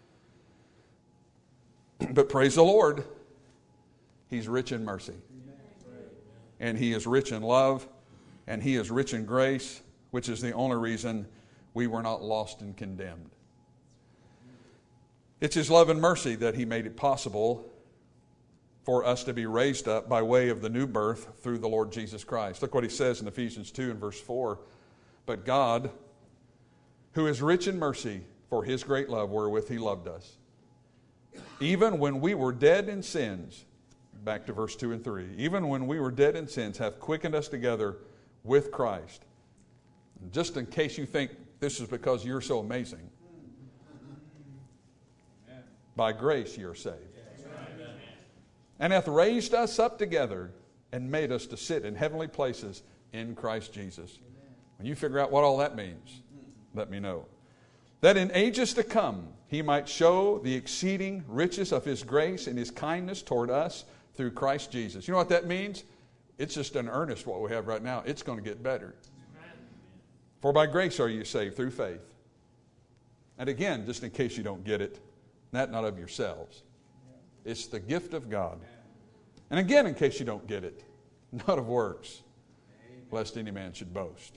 Speaker 2: But praise the Lord, He's rich in mercy. And He is rich in love, and He is rich in grace, which is the only reason we were not lost and condemned. It's His love and mercy that He made it possible for us to be raised up by way of the new birth through the Lord Jesus Christ. Look what He says in Ephesians two and verse four. But God, who is rich in mercy for His great love wherewith He loved us, even when we were dead in sins, back to verse two and three, even when we were dead in sins, hath quickened us together with Christ. And just in case you think this is because you're so amazing, by grace you're saved. And hath raised us up together and made us to sit in heavenly places in Christ Jesus. When you figure out what all that means, let me know. That in ages to come He might show the exceeding riches of His grace and His kindness toward us through Christ Jesus. You know what that means? It's just an earnest what we have right now. It's going to get better. For by grace are you saved through faith. And again, just in case you don't get it, that not of yourselves. It's the gift of God. And again, in case you don't get it, not of works, lest any man should boast.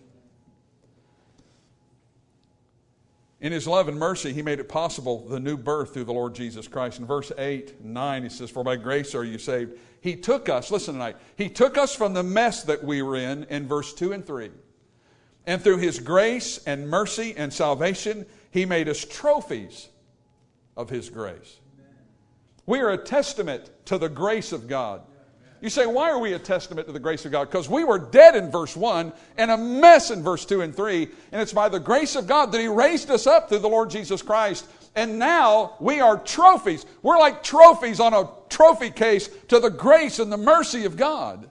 Speaker 2: In His love and mercy, He made it possible, the new birth through the Lord Jesus Christ. In verse eight and nine, He says, for by grace are you saved. He took us, listen tonight, He took us from the mess that we were in, in verse two and three. And through His grace and mercy and salvation, He made us trophies of His grace. We are a testament to the grace of God. You say, why are we a testament to the grace of God? Because we were dead in verse one and a mess in verse two and three. And it's by the grace of God that He raised us up through the Lord Jesus Christ. And now we are trophies. We're like trophies on a trophy case to the grace and the mercy of God.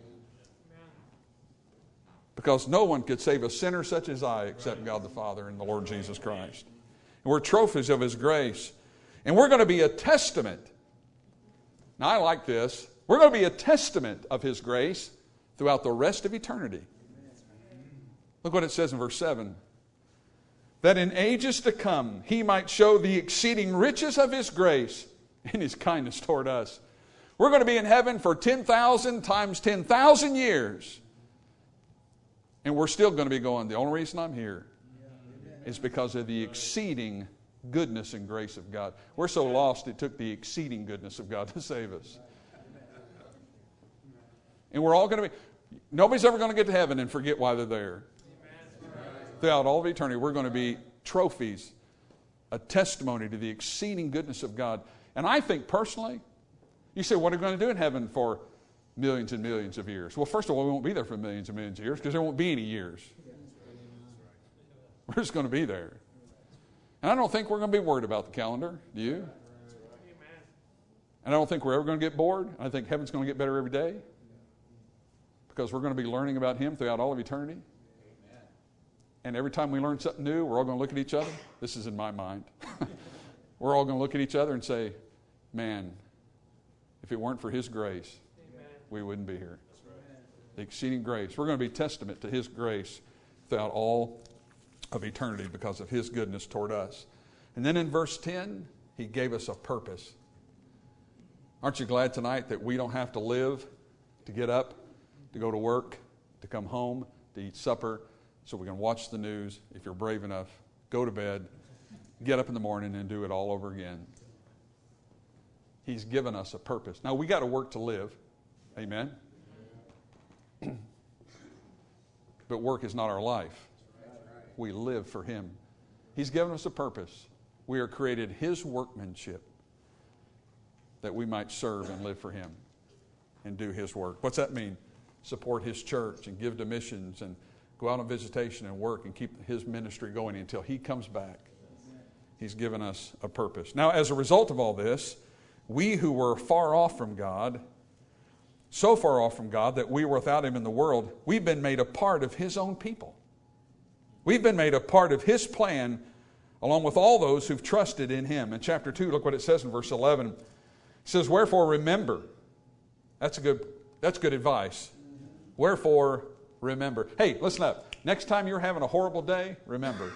Speaker 2: Because no one could save a sinner such as I except God the Father and the Lord Jesus Christ. And we're trophies of His grace. And we're going to be a testament. Now, I like this. We're going to be a testament of His grace throughout the rest of eternity. Look what it says in verse seven. That in ages to come He might show the exceeding riches of His grace and His kindness toward us. We're going to be in heaven for ten thousand times ten thousand years. And we're still going to be going, the only reason I'm here is because of the exceeding goodness and grace of God. We're so lost, it took the exceeding goodness of God to save us. And we're all going to be, nobody's ever going to get to heaven and forget why they're there. Throughout all of eternity, we're going to be trophies, a testimony to the exceeding goodness of God. And I think personally, you say, what are we going to do in heaven for millions and millions of years? Well, first of all, we won't be there for millions and millions of years because there won't be any years. We're just going to be there. And I don't think we're going to be worried about the calendar. Do you? And I don't think we're ever going to get bored. I think heaven's going to get better every day. Because we're going to be learning about Him throughout all of eternity. And every time we learn something new, we're all going to look at each other. This is in my mind. We're all going to look at each other and say, man, if it weren't for His grace, we wouldn't be here. The exceeding grace. We're going to be testament to His grace throughout all of eternity because of His goodness toward us. And then in verse ten, He gave us a purpose. Aren't you glad tonight that we don't have to live to get up, to go to work, to come home, to eat supper, so we can watch the news, if you're brave enough, go to bed, get up in the morning and do it all over again. He's given us a purpose. Now, we got to work to live. Amen? But work is not our life. We live for Him. He's given us a purpose. We are created His workmanship that we might serve and live for Him and do His work. What's that mean? Support His church and give to missions and go out on visitation and work and keep His ministry going until He comes back. He's given us a purpose. Now, as a result of all this, we who were far off from God, so far off from God that we were without Him in the world, we've been made a part of His own people. We've been made a part of His plan along with all those who've trusted in Him. In chapter two, look what it says in verse eleven. It says, wherefore remember. That's a good, that's good advice. Wherefore remember. Hey, listen up. Next time you're having a horrible day, remember.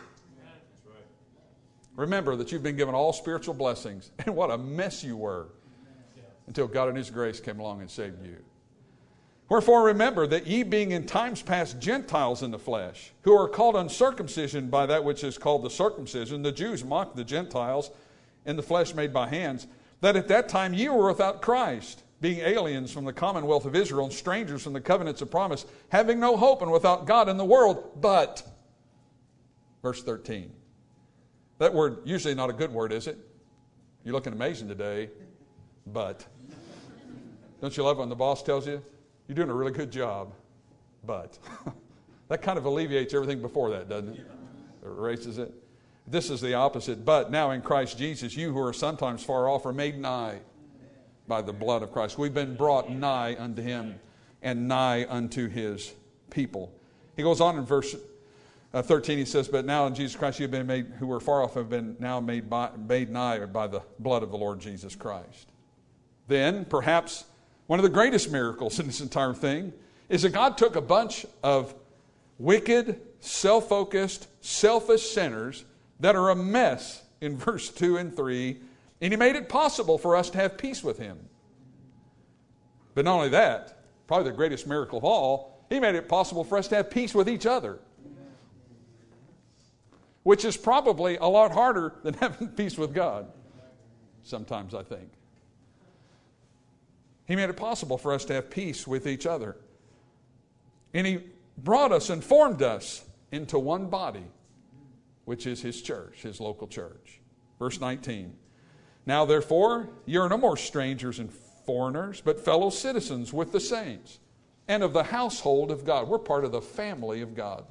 Speaker 2: Remember that you've been given all spiritual blessings and what a mess you were until God in His grace came along and saved you. Wherefore remember that ye being in times past Gentiles in the flesh, who are called uncircumcision by that which is called the circumcision, the Jews mocked the Gentiles in the flesh made by hands, that at that time ye were without Christ, being aliens from the commonwealth of Israel and strangers from the covenants of promise, having no hope and without God in the world, but, verse thirteen. That word, usually not a good word, is it? You're looking amazing today, but. Don't you love when the boss tells you, you're doing a really good job, but. That kind of alleviates everything before that, doesn't it? It erases it. This is the opposite. But now in Christ Jesus, you who are sometimes far off are made nigh by the blood of Christ. We've been brought nigh unto Him and nigh unto His people. He goes on in verse uh, thirteen, he says, but now in Jesus Christ you have been made, who were far off have been now made, by, made nigh by the blood of the Lord Jesus Christ. Then, perhaps, one of the greatest miracles in this entire thing is that God took a bunch of wicked, self-focused, selfish sinners that are a mess in verse two and three, and He made it possible for us to have peace with Him. But not only that, probably the greatest miracle of all, He made it possible for us to have peace with each other. Which is probably a lot harder than having peace with God. Sometimes, I think. He made it possible for us to have peace with each other. And He brought us and formed us into one body, which is His church, His local church. Verse nineteen. Now therefore, ye are no more strangers and foreigners, but fellow citizens with the saints, and of the household of God. We're part of the family of God.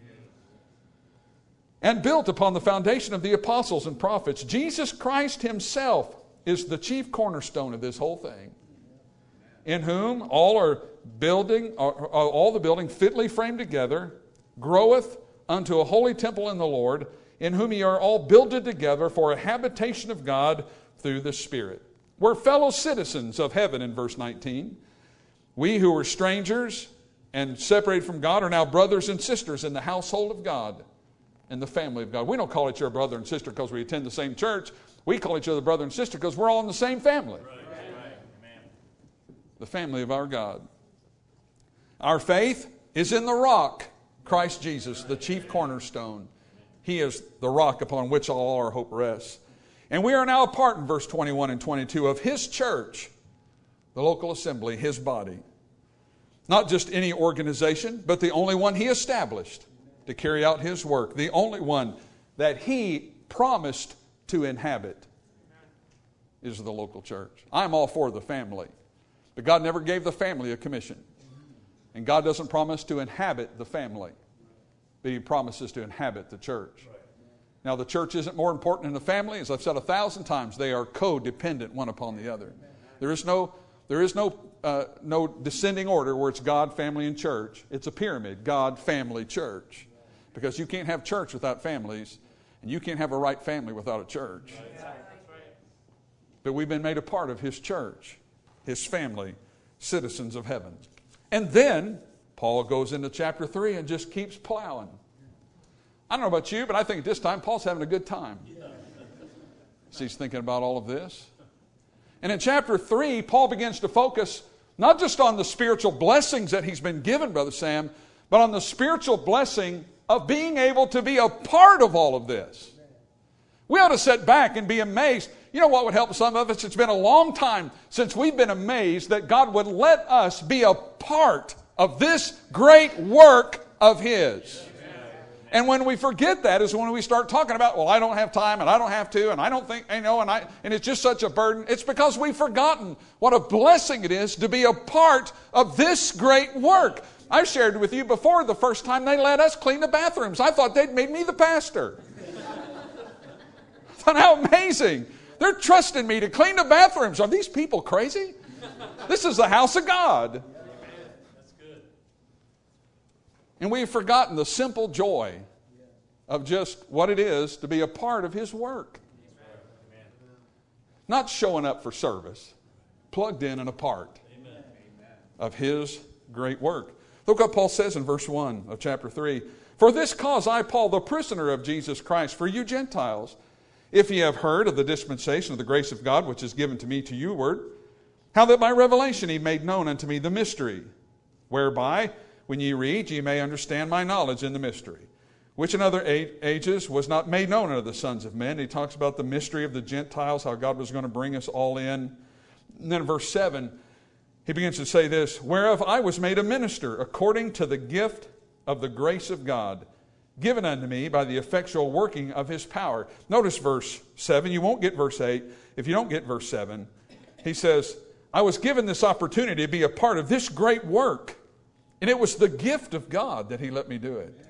Speaker 2: And built upon the foundation of the apostles and prophets, Jesus Christ Himself is the chief cornerstone of this whole thing, in whom all are building, all the building fitly framed together, groweth unto a holy temple in the Lord, in whom ye are all builded together for a habitation of God through the Spirit. We're fellow citizens of heaven in verse nineteen. We who were strangers and separated from God are now brothers and sisters in the household of God and the family of God. We don't call each other brother and sister because we attend the same church. We call each other brother and sister because we're all in the same family. Right. Right. The family of our God. Our faith is in the rock, Christ Jesus, the chief cornerstone. He is the rock upon which all our hope rests. And we are now a part, in verse twenty-one and twenty-two, of His church, the local assembly, His body. Not just any organization, but the only one He established to carry out His work. The only one that He promised to inhabit is the local church. I'm all for the family. But God never gave the family a commission. And God doesn't promise to inhabit the family. But He promises to inhabit the church. Now the church isn't more important than the family. As I've said a thousand times, they are codependent one upon the other. There is no, there is no, uh, no descending order where it's God, family, and church. It's a pyramid. God, family, church. Because you can't have church without families, and you can't have a right family without a church. But we've been made a part of His church, His family, citizens of heaven. And then, Paul goes into chapter three and just keeps plowing. I don't know about you, but I think at this time Paul's having a good time. So he's thinking about all of this. And in chapter three, Paul begins to focus not just on the spiritual blessings that he's been given, Brother Sam, but on the spiritual blessing of being able to be a part of all of this. We ought to sit back and be amazed. You know what would help some of us? It's been a long time since we've been amazed that God would let us be a part of this great work of His. And when we forget that is when we start talking about, well, I don't have time and I don't have to and I don't think, you know, and I and it's just such a burden. It's because we've forgotten what a blessing it is to be a part of this great work. I shared with you before the first time they let us clean the bathrooms. I thought they'd made me the pastor. I thought, how amazing. They're trusting me to clean the bathrooms. Are these people crazy? This is the house of God. And we've forgotten the simple joy of just what it is to be a part of His work. Not showing up for service, plugged in and a part of His great work. Look what Paul says in verse one of chapter three. For this cause I, Paul, the prisoner of Jesus Christ, for you Gentiles, if ye have heard of the dispensation of the grace of God, which is given to me to you word, how that by revelation He made known unto me the mystery, whereby when ye read, ye may understand my knowledge in the mystery, which in other ages was not made known unto the sons of men. He talks about the mystery of the Gentiles, how God was going to bring us all in. And then in verse seven, he begins to say this, whereof I was made a minister according to the gift of the grace of God, given unto me by the effectual working of His power. Notice verse seven. You won't get verse eight if you don't get verse seven. He says, I was given this opportunity to be a part of this great work. And it was the gift of God that He let me do it.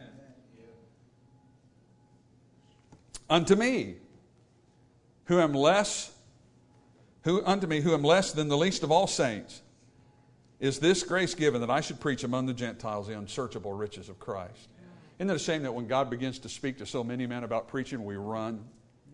Speaker 2: Unto me, who am less, who unto me who am less than the least of all saints, is this grace given that I should preach among the Gentiles the unsearchable riches of Christ. Isn't it a shame that when God begins to speak to so many men about preaching, we run?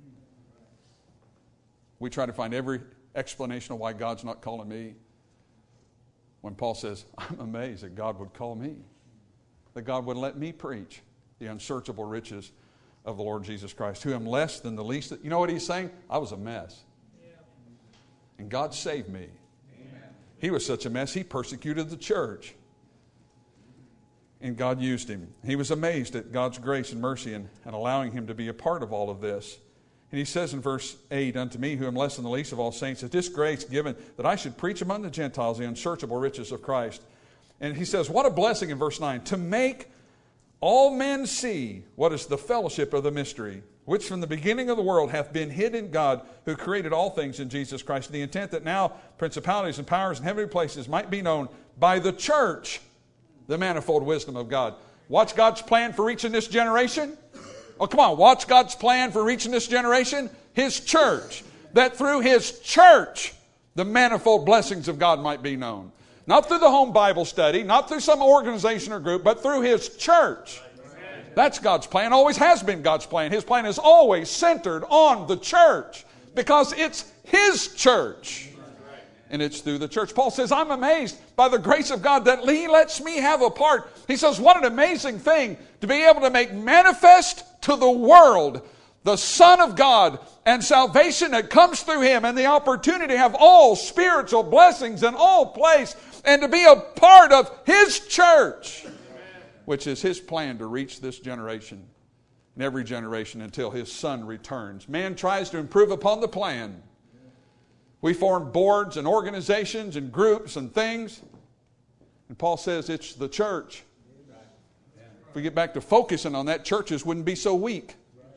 Speaker 2: We try to find every explanation of why God's not calling me. When Paul says, I'm amazed that God would call me, that God would let me preach the unsearchable riches of the Lord Jesus Christ, who am less than the least. You know what he's saying? I was a mess. Yeah. And God saved me. Amen. He was such a mess, he persecuted the church. And God used him. He was amazed at God's grace and mercy and, and allowing him to be a part of all of this. And he says in verse eight, unto me, who am less than the least of all saints, is this grace given that I should preach among the Gentiles the unsearchable riches of Christ. And he says, what a blessing in verse nine, to make all men see what is the fellowship of the mystery, which from the beginning of the world hath been hid in God, who created all things in Jesus Christ, the intent that now principalities and powers in heavenly places might be known by the church, the manifold wisdom of God. What's God's plan for reaching this generation? Oh, come on. What's God's plan for reaching this generation? His church. That through His church, the manifold blessings of God might be known. Not through the home Bible study, not through some organization or group, but through His church. That's God's plan. Always has been God's plan. His plan is always centered on the church because it's His church. And it's through the church. Paul says, I'm amazed by the grace of God that He lets me have a part. He says, what an amazing thing to be able to make manifest to the world the Son of God and salvation that comes through Him and the opportunity to have all spiritual blessings in all place and to be a part of His church, which is His plan to reach this generation and every generation until His Son returns. Man tries to improve upon the plan. We form boards and organizations and groups and things. And Paul says it's the church. If we get back to focusing on that, churches wouldn't be so weak.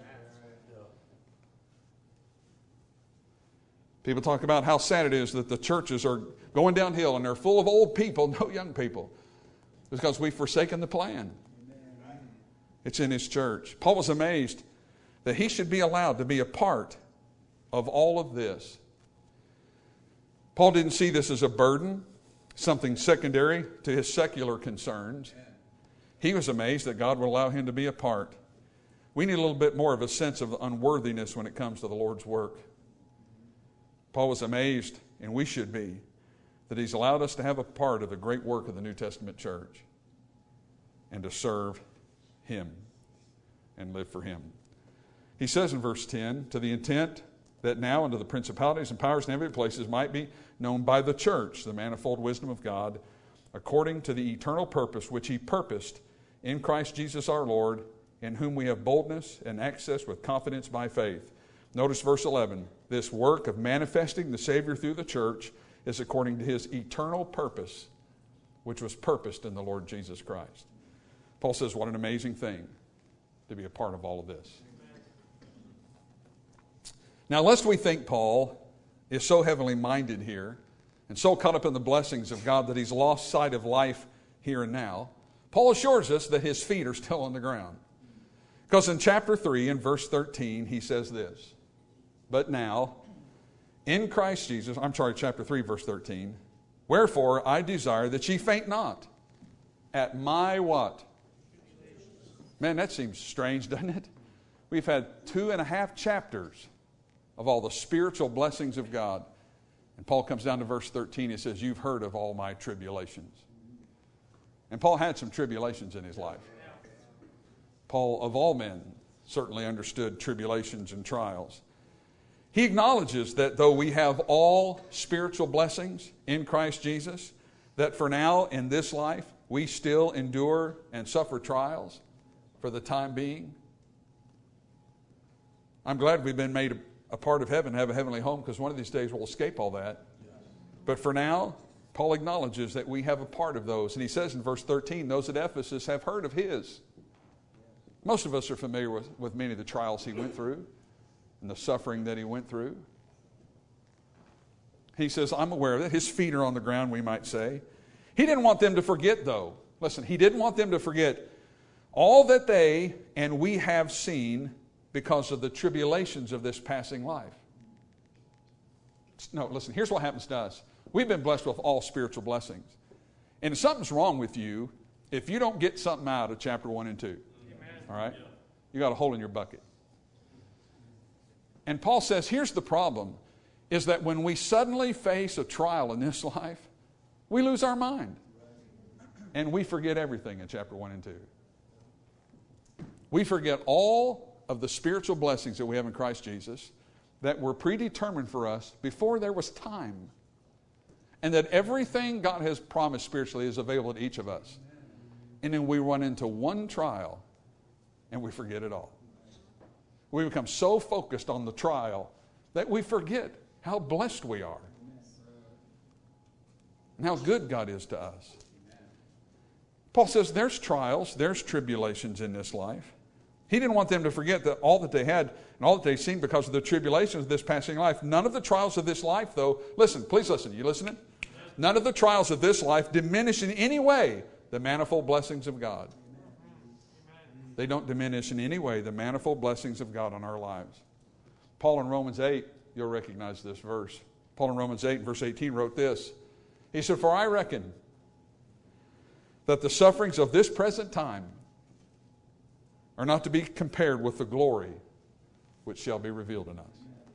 Speaker 2: People talk about how sad it is that the churches are going downhill and they're full of old people, no young people. It's because we've forsaken the plan. It's in His church. Paul was amazed that he should be allowed to be a part of all of this. Paul didn't see this as a burden, something secondary to his secular concerns. He was amazed that God would allow him to be a part. We need a little bit more of a sense of unworthiness when it comes to the Lord's work. Paul was amazed, and we should be, that He's allowed us to have a part of the great work of the New Testament church. and to serve Him and live for Him. He says in verse ten, to the intent that now unto the principalities and powers in heavenly places might be known by the church, the manifold wisdom of God, according to the eternal purpose which He purposed in Christ Jesus our Lord, in whom we have boldness and access with confidence by faith. Notice verse eleven. This work of manifesting the Savior through the church is according to His eternal purpose, which was purposed in the Lord Jesus Christ. Paul says, what an amazing thing to be a part of all of this. Now, lest we think Paul is so heavenly minded here and so caught up in the blessings of God that he's lost sight of life here and now, Paul assures us that his feet are still on the ground. Because in chapter three, in verse thirteen, he says this, but now, in Christ Jesus, I'm sorry, chapter three, verse thirteen, wherefore I desire that ye faint not at my what? Man, that seems strange, doesn't it? We've had two and a half chapters of all the spiritual blessings of God. And Paul comes down to verse thirteen. He says, you've heard of all my tribulations. And Paul had some tribulations in his life. Paul, of all men, certainly understood tribulations and trials. He acknowledges that though we have all spiritual blessings in Christ Jesus, that for now in this life we still endure and suffer trials for the time being. I'm glad we've been made a, a part of heaven, have a heavenly home, because one of these days we'll escape all that. But for now, Paul acknowledges that we have a part of those. And he says in verse thirteen, those at Ephesus have heard of his. Most of us are familiar with, with many of the trials he went through and the suffering that he went through. He says, I'm aware of that. His feet are on the ground, we might say. He didn't want them to forget, though. Listen, he didn't want them to forget all that they and we have seen because of the tribulations of this passing life. No, listen, here's what happens to us. We've been blessed with all spiritual blessings. And something's wrong with you if you don't get something out of chapter one and two. Amen. All right? You got a hole in your bucket. And Paul says, here's the problem, is that when we suddenly face a trial in this life, we lose our mind. And we forget everything in chapter one and two. We forget all of the spiritual blessings that we have in Christ Jesus that were predetermined for us before there was time. And that everything God has promised spiritually is available to each of us. And then we run into one trial and we forget it all. We become so focused on the trial that we forget how blessed we are and how good God is to us. Paul says there's trials, there's tribulations in this life. He didn't want them to forget that all that they had and all that they've seen because of the tribulations of this passing life. None of the trials of this life, though, listen, please listen, you listening? None of the trials of this life diminish in any way the manifold blessings of God. They don't diminish in any way the manifold blessings of God on our lives. Paul in Romans eight, you'll recognize this verse. Paul in Romans eight, verse eighteen, wrote this. He said, for I reckon that the sufferings of this present time are not to be compared with the glory which shall be revealed in us.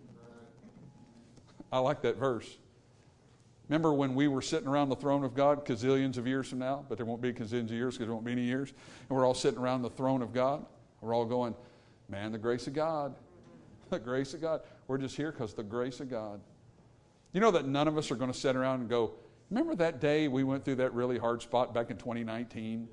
Speaker 2: I like that verse. Remember when we were sitting around the throne of God gazillions of years from now, but there won't be gazillions of years because there won't be any years, and we're all sitting around the throne of God. We're all going, man, the grace of God, the grace of God. We're just here because the grace of God. You know that none of us are going to sit around and go, remember that day we went through that really hard spot back in twenty nineteen?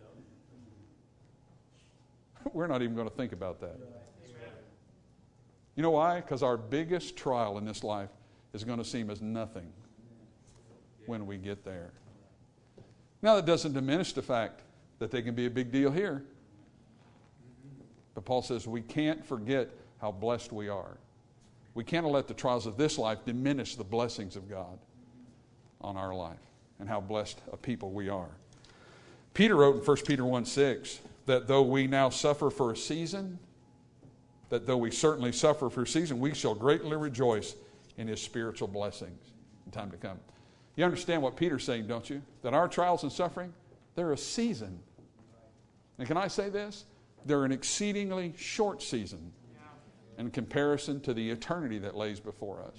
Speaker 2: We're not even going to think about that. You know why? Because our biggest trial in this life is going to seem as nothing when we get there. Now, that doesn't diminish the fact that they can be a big deal here. But Paul says we can't forget how blessed we are. We can't let the trials of this life diminish the blessings of God on our life and how blessed a people we are. Peter wrote in First Peter one six that though we now suffer for a season, that though we certainly suffer for a season, we shall greatly rejoice in his spiritual blessings in time to come. You understand what Peter's saying, don't you? That our trials and suffering, they're a season. And can I say this? They're an exceedingly short season in comparison to the eternity that lays before us.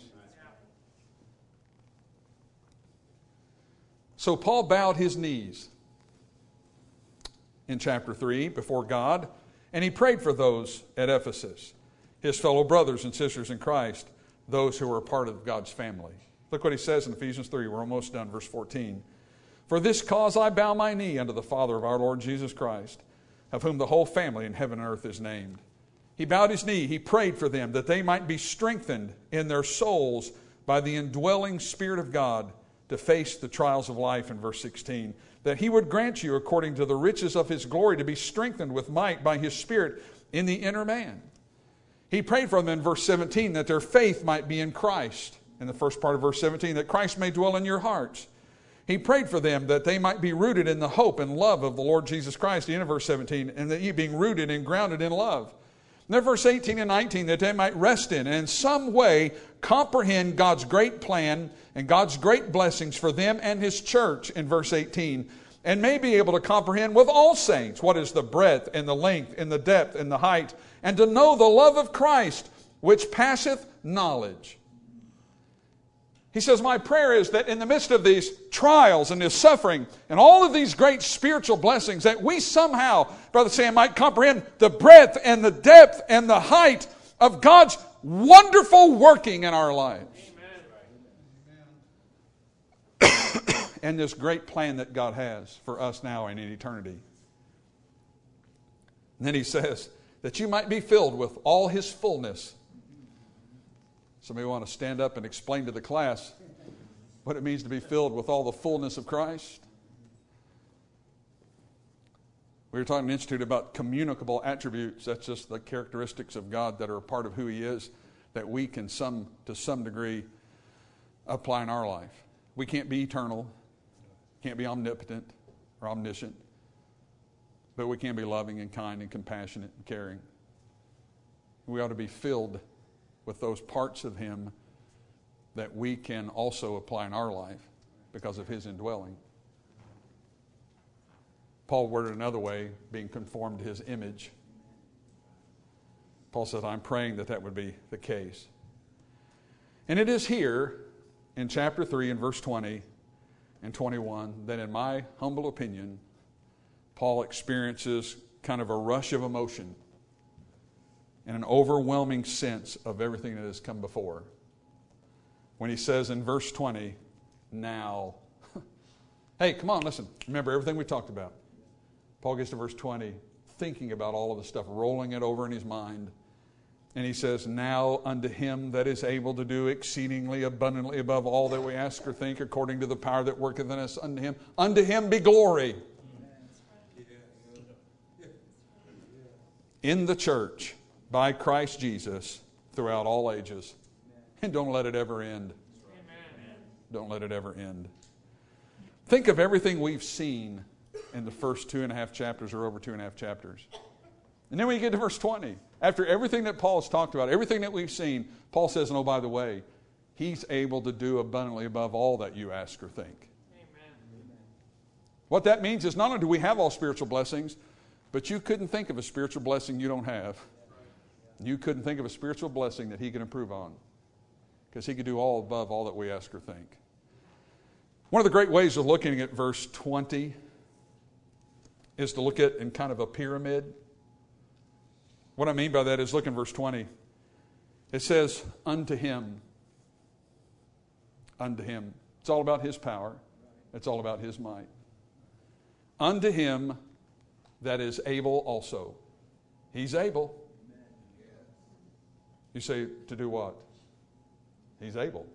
Speaker 2: So Paul bowed his knees in chapter three before God, and he prayed for those at Ephesus, his fellow brothers and sisters in Christ, those who were a part of God's family. Look what he says in Ephesians three. We're almost done, verse fourteen. For this cause I bow my knee unto the Father of our Lord Jesus Christ, of whom the whole family in heaven and earth is named. He bowed his knee, he prayed for them, that they might be strengthened in their souls by the indwelling Spirit of God to face the trials of life, in verse sixteen. That he would grant you, according to the riches of his glory, to be strengthened with might by his Spirit in the inner man. He prayed for them in verse seventeen, that their faith might be in Christ. In the first part of verse seventeen, that Christ may dwell in your hearts. He prayed for them that they might be rooted in the hope and love of the Lord Jesus Christ, the end of verse seventeen, and that ye being rooted and grounded in love. And then verse eighteen and nineteen, that they might rest in and in some way comprehend God's great plan and God's great blessings for them and his church, in verse eighteen, and may be able to comprehend with all saints what is the breadth and the length and the depth and the height, and to know the love of Christ, which passeth knowledge. He says, my prayer is that in the midst of these trials and this suffering and all of these great spiritual blessings, that we somehow, Brother Sam, might comprehend the breadth and the depth and the height of God's wonderful working in our lives. Amen. And this great plan that God has for us now and in eternity. And then he says, that you might be filled with all his fullness. Somebody want to stand up and explain to the class what it means to be filled with all the fullness of Christ? We were talking in the Institute about communicable attributes. That's just the characteristics of God that are a part of who he is, that we can some to some degree apply in our life. We can't be eternal, can't be omnipotent or omniscient, but we can be loving and kind and compassionate and caring. We ought to be filled with those parts of him that we can also apply in our life because of his indwelling. Paul worded another way, being conformed to his image. Paul says, I'm praying that that would be the case. And it is here in chapter three and verse twenty and twenty-one that, in my humble opinion, Paul experiences kind of a rush of emotion and an overwhelming sense of everything that has come before. When he says in verse twenty, now. Hey, come on, listen. Remember everything we talked about. Paul gets to verse twenty, thinking about all of the stuff, rolling it over in his mind. And he says, now unto him that is able to do exceedingly abundantly above all that we ask or think, according to the power that worketh in us, unto him, unto him be glory. In the church, by Christ Jesus, throughout all ages. And don't let it ever end. Amen. Don't let it ever end. Think of everything we've seen in the first two and a half chapters or over two and a half chapters. And then when you get to verse twenty, after everything that Paul has talked about, everything that we've seen, Paul says, and oh, by the way, he's able to do abundantly above all that you ask or think. Amen. What that means is not only do we have all spiritual blessings, but you couldn't think of a spiritual blessing you don't have. You couldn't think of a spiritual blessing that he can improve on, because he could do all above all that we ask or think. One of the great ways of looking at verse twenty is to look at in kind of a pyramid. What I mean by that is, look in verse twenty. It says, unto him. Unto him. It's all about his power. It's all about his might. Unto him that is able also. He's able. You say, to do what? He's able.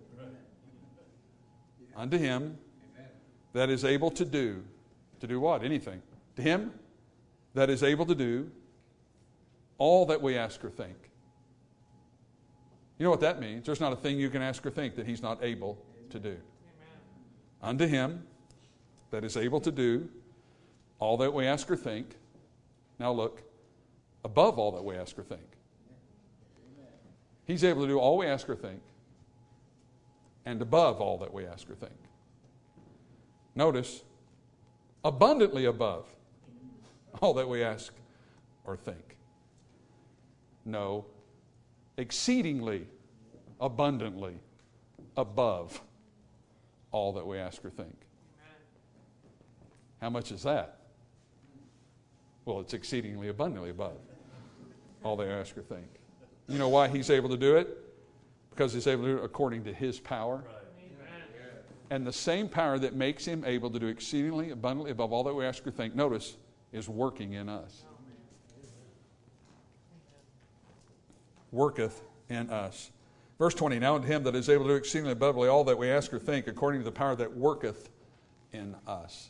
Speaker 2: Unto him that is able to do. To do what? Anything. To him that is able to do all that we ask or think. You know what that means? There's not a thing you can ask or think that he's not able to do. Amen. Unto him that is able to do all that we ask or think. Now look, above all that we ask or think. He's able to do all we ask or think, and above all that we ask or think. Notice, abundantly above all that we ask or think. No, exceedingly abundantly above all that we ask or think. How much is that? Well, it's exceedingly abundantly above all they ask or think. You know why he's able to do it? Because he's able to do it according to his power. And the same power that makes him able to do exceedingly abundantly above all that we ask or think, notice, is working in us. Worketh in us. Verse twenty, now unto him that is able to do exceedingly abundantly all that we ask or think, according to the power that worketh in us.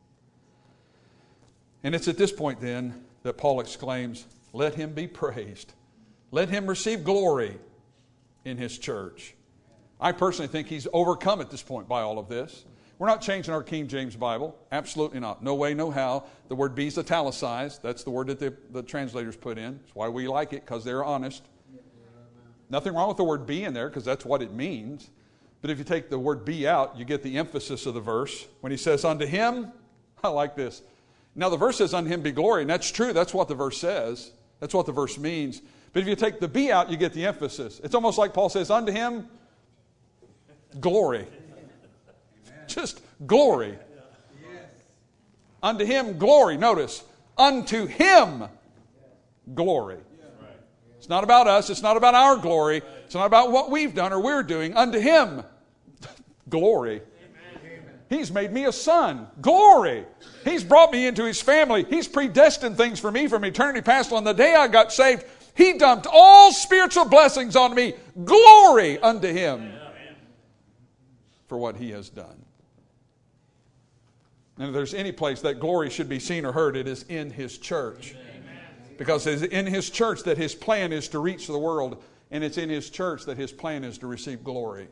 Speaker 2: And it's at this point then that Paul exclaims, let him be praised. Let him receive glory in his church. I personally think he's overcome at this point by all of this. We're not changing our King James Bible. Absolutely not. No way, no how. The word be is italicized. That's the word that the, the translators put in. That's why we like it, because they're honest. Nothing wrong with the word be in there, because that's what it means. But if you take the word be out, you get the emphasis of the verse. When he says, unto him, I like this. Now the verse says, unto him be glory, and that's true. That's what the verse says. That's what the verse means. But if you take the be out, you get the emphasis. It's almost like Paul says, unto him, glory. Just glory. Unto him, glory. Notice, unto him, glory. It's not about us. It's not about our glory. It's not about what we've done or we're doing. Unto him, glory. He's made me a son. Glory. He's brought me into his family. He's predestined things for me from eternity past. On the day I got saved, he dumped all spiritual blessings on me. Glory unto him for what he has done. And if there's any place that glory should be seen or heard, it is in his church. Because it's in his church that his plan is to reach the world, and it's in his church that his plan is to receive glory.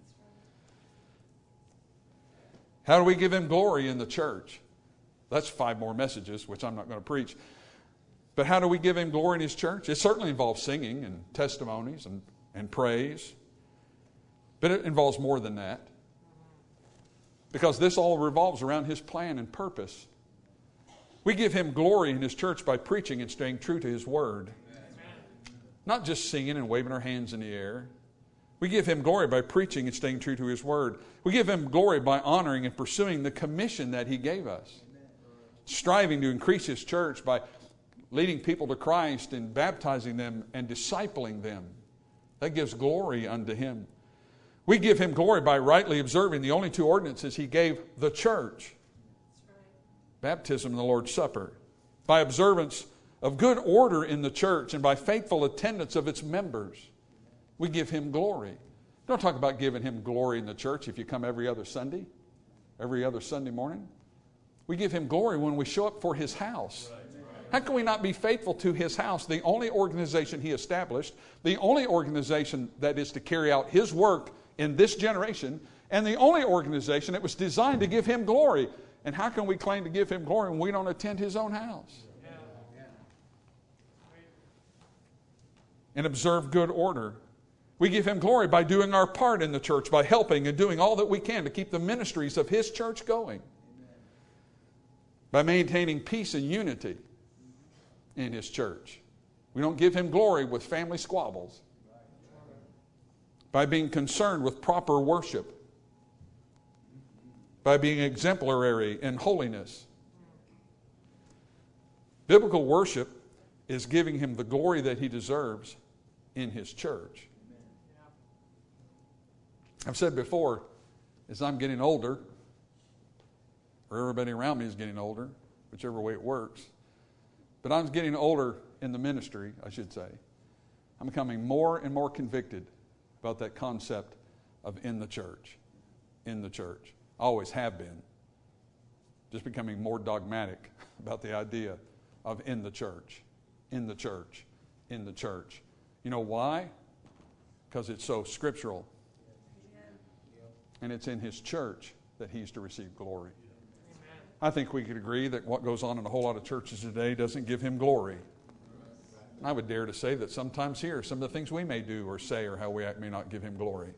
Speaker 2: How do we give him glory in the church? That's five more messages, which I'm not going to preach. But how do we give him glory in his church? It certainly involves singing and testimonies and, and praise. But it involves more than that. Because this all revolves around his plan and purpose. We give him glory in his church by preaching and staying true to his word. Amen. Not just singing and waving our hands in the air. We give him glory by preaching and staying true to his word. We give him glory by honoring and pursuing the commission that he gave us. Striving to increase his church by leading people to Christ and baptizing them and discipling them. That gives glory unto him. We give him glory by rightly observing the only two ordinances he gave the church. Baptism and the Lord's Supper. By observance of good order in the church and by faithful attendance of its members. We give him glory. Don't talk about giving him glory in the church if you come every other Sunday, every other Sunday morning. We give him glory when we show up for his house. How can we not be faithful to his house, the only organization he established, the only organization that is to carry out his work in this generation, and the only organization that was designed to give him glory? And how can we claim to give him glory when we don't attend his own house? And observe good order. We give him glory by doing our part in the church, by helping and doing all that we can to keep the ministries of his church going. By maintaining peace and unity in his church. We don't give him glory with family squabbles. By being concerned with proper worship. By being exemplary in holiness. Biblical worship is giving him the glory that he deserves in his church. I've said before, as I'm getting older, or everybody around me is getting older, whichever way it works, but I'm getting older in the ministry, I should say. I'm becoming more and more convicted about that concept of in the church. In the church. I always have been. Just becoming more dogmatic about the idea of in the church. In the church. In the church. You know why? Because it's so scriptural. And it's in his church that he's to receive glory. I think we could agree that what goes on in a whole lot of churches today doesn't give him glory. And I would dare to say that sometimes here, some of the things we may do or say or how we act may not give him glory.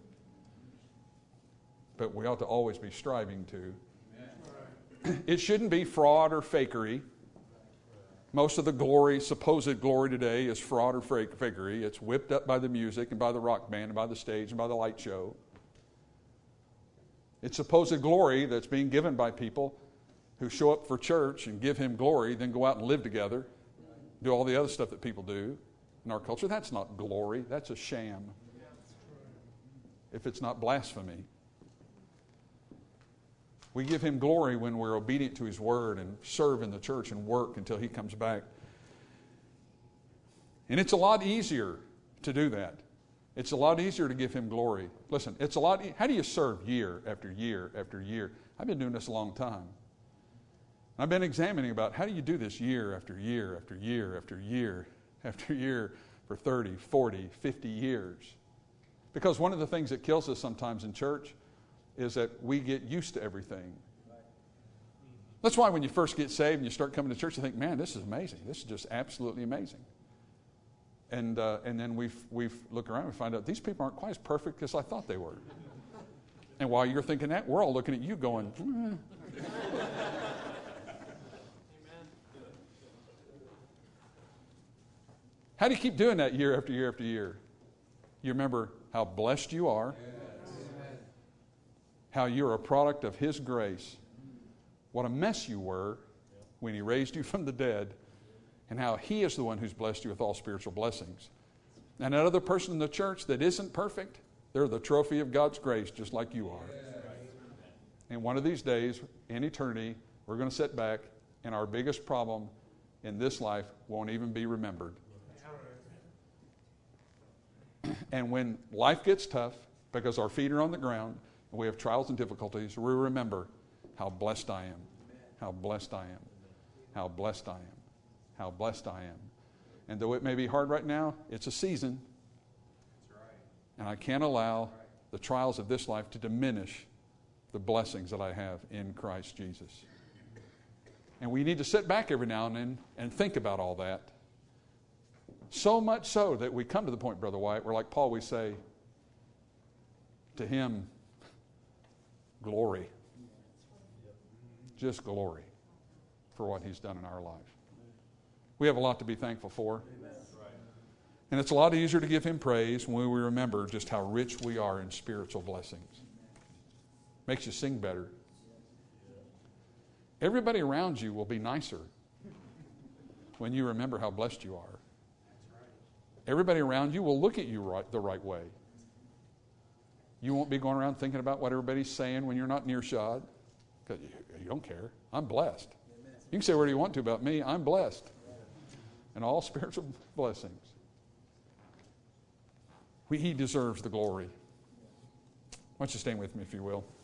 Speaker 2: But we ought to always be striving to. It shouldn't be fraud or fakery. Most of the glory, supposed glory today is fraud or fakery. It's whipped up by the music and by the rock band and by the stage and by the light show. It's supposed glory that's being given by people who show up for church and give him glory, then go out and live together, do all the other stuff that people do in our culture. That's not glory. That's a sham. If it's not blasphemy. We give him glory when we're obedient to his word and serve in the church and work until he comes back. And it's a lot easier to do that. It's a lot easier to give him glory. Listen, it's a lot. E- How do you serve year after year after year? I've been doing this a long time. I've been examining about how do you do this year after year after year after year after year for thirty, forty, fifty years. Because one of the things that kills us sometimes in church is that we get used to everything. That's why when you first get saved and you start coming to church, you think, man, this is amazing. This is just absolutely amazing. And uh, and then we we look around and find out these people aren't quite as perfect as I thought they were. And while you're thinking that, we're all looking at you going, eh. How do you keep doing that year after year after year? You remember how blessed you are, how you're a product of his grace, what a mess you were when he raised you from the dead, and how he is the one who's blessed you with all spiritual blessings. And that other person in the church that isn't perfect, they're the trophy of God's grace just like you are. And one of these days, in eternity, we're going to sit back and our biggest problem in this life won't even be remembered. And when life gets tough, because our feet are on the ground, and we have trials and difficulties, we remember how blessed I am, how blessed I am, how blessed I am, how blessed I am. And though it may be hard right now, it's a season. And I can't allow the trials of this life to diminish the blessings that I have in Christ Jesus. And we need to sit back every now and then and think about all that. So much so that we come to the point, Brother White, where like Paul, we say, to him, glory. Just glory for what he's done in our life. We have a lot to be thankful for. And it's a lot easier to give him praise when we remember just how rich we are in spiritual blessings. Makes you sing better. Everybody around you will be nicer when you remember how blessed you are. Everybody around you will look at you right, the right way. You won't be going around thinking about what everybody's saying when you're not near shod. Because you, you don't care. I'm blessed. You can say whatever you want to about me. I'm blessed. And all spiritual blessings. We, he deserves the glory. Why don't you stand with me if you will.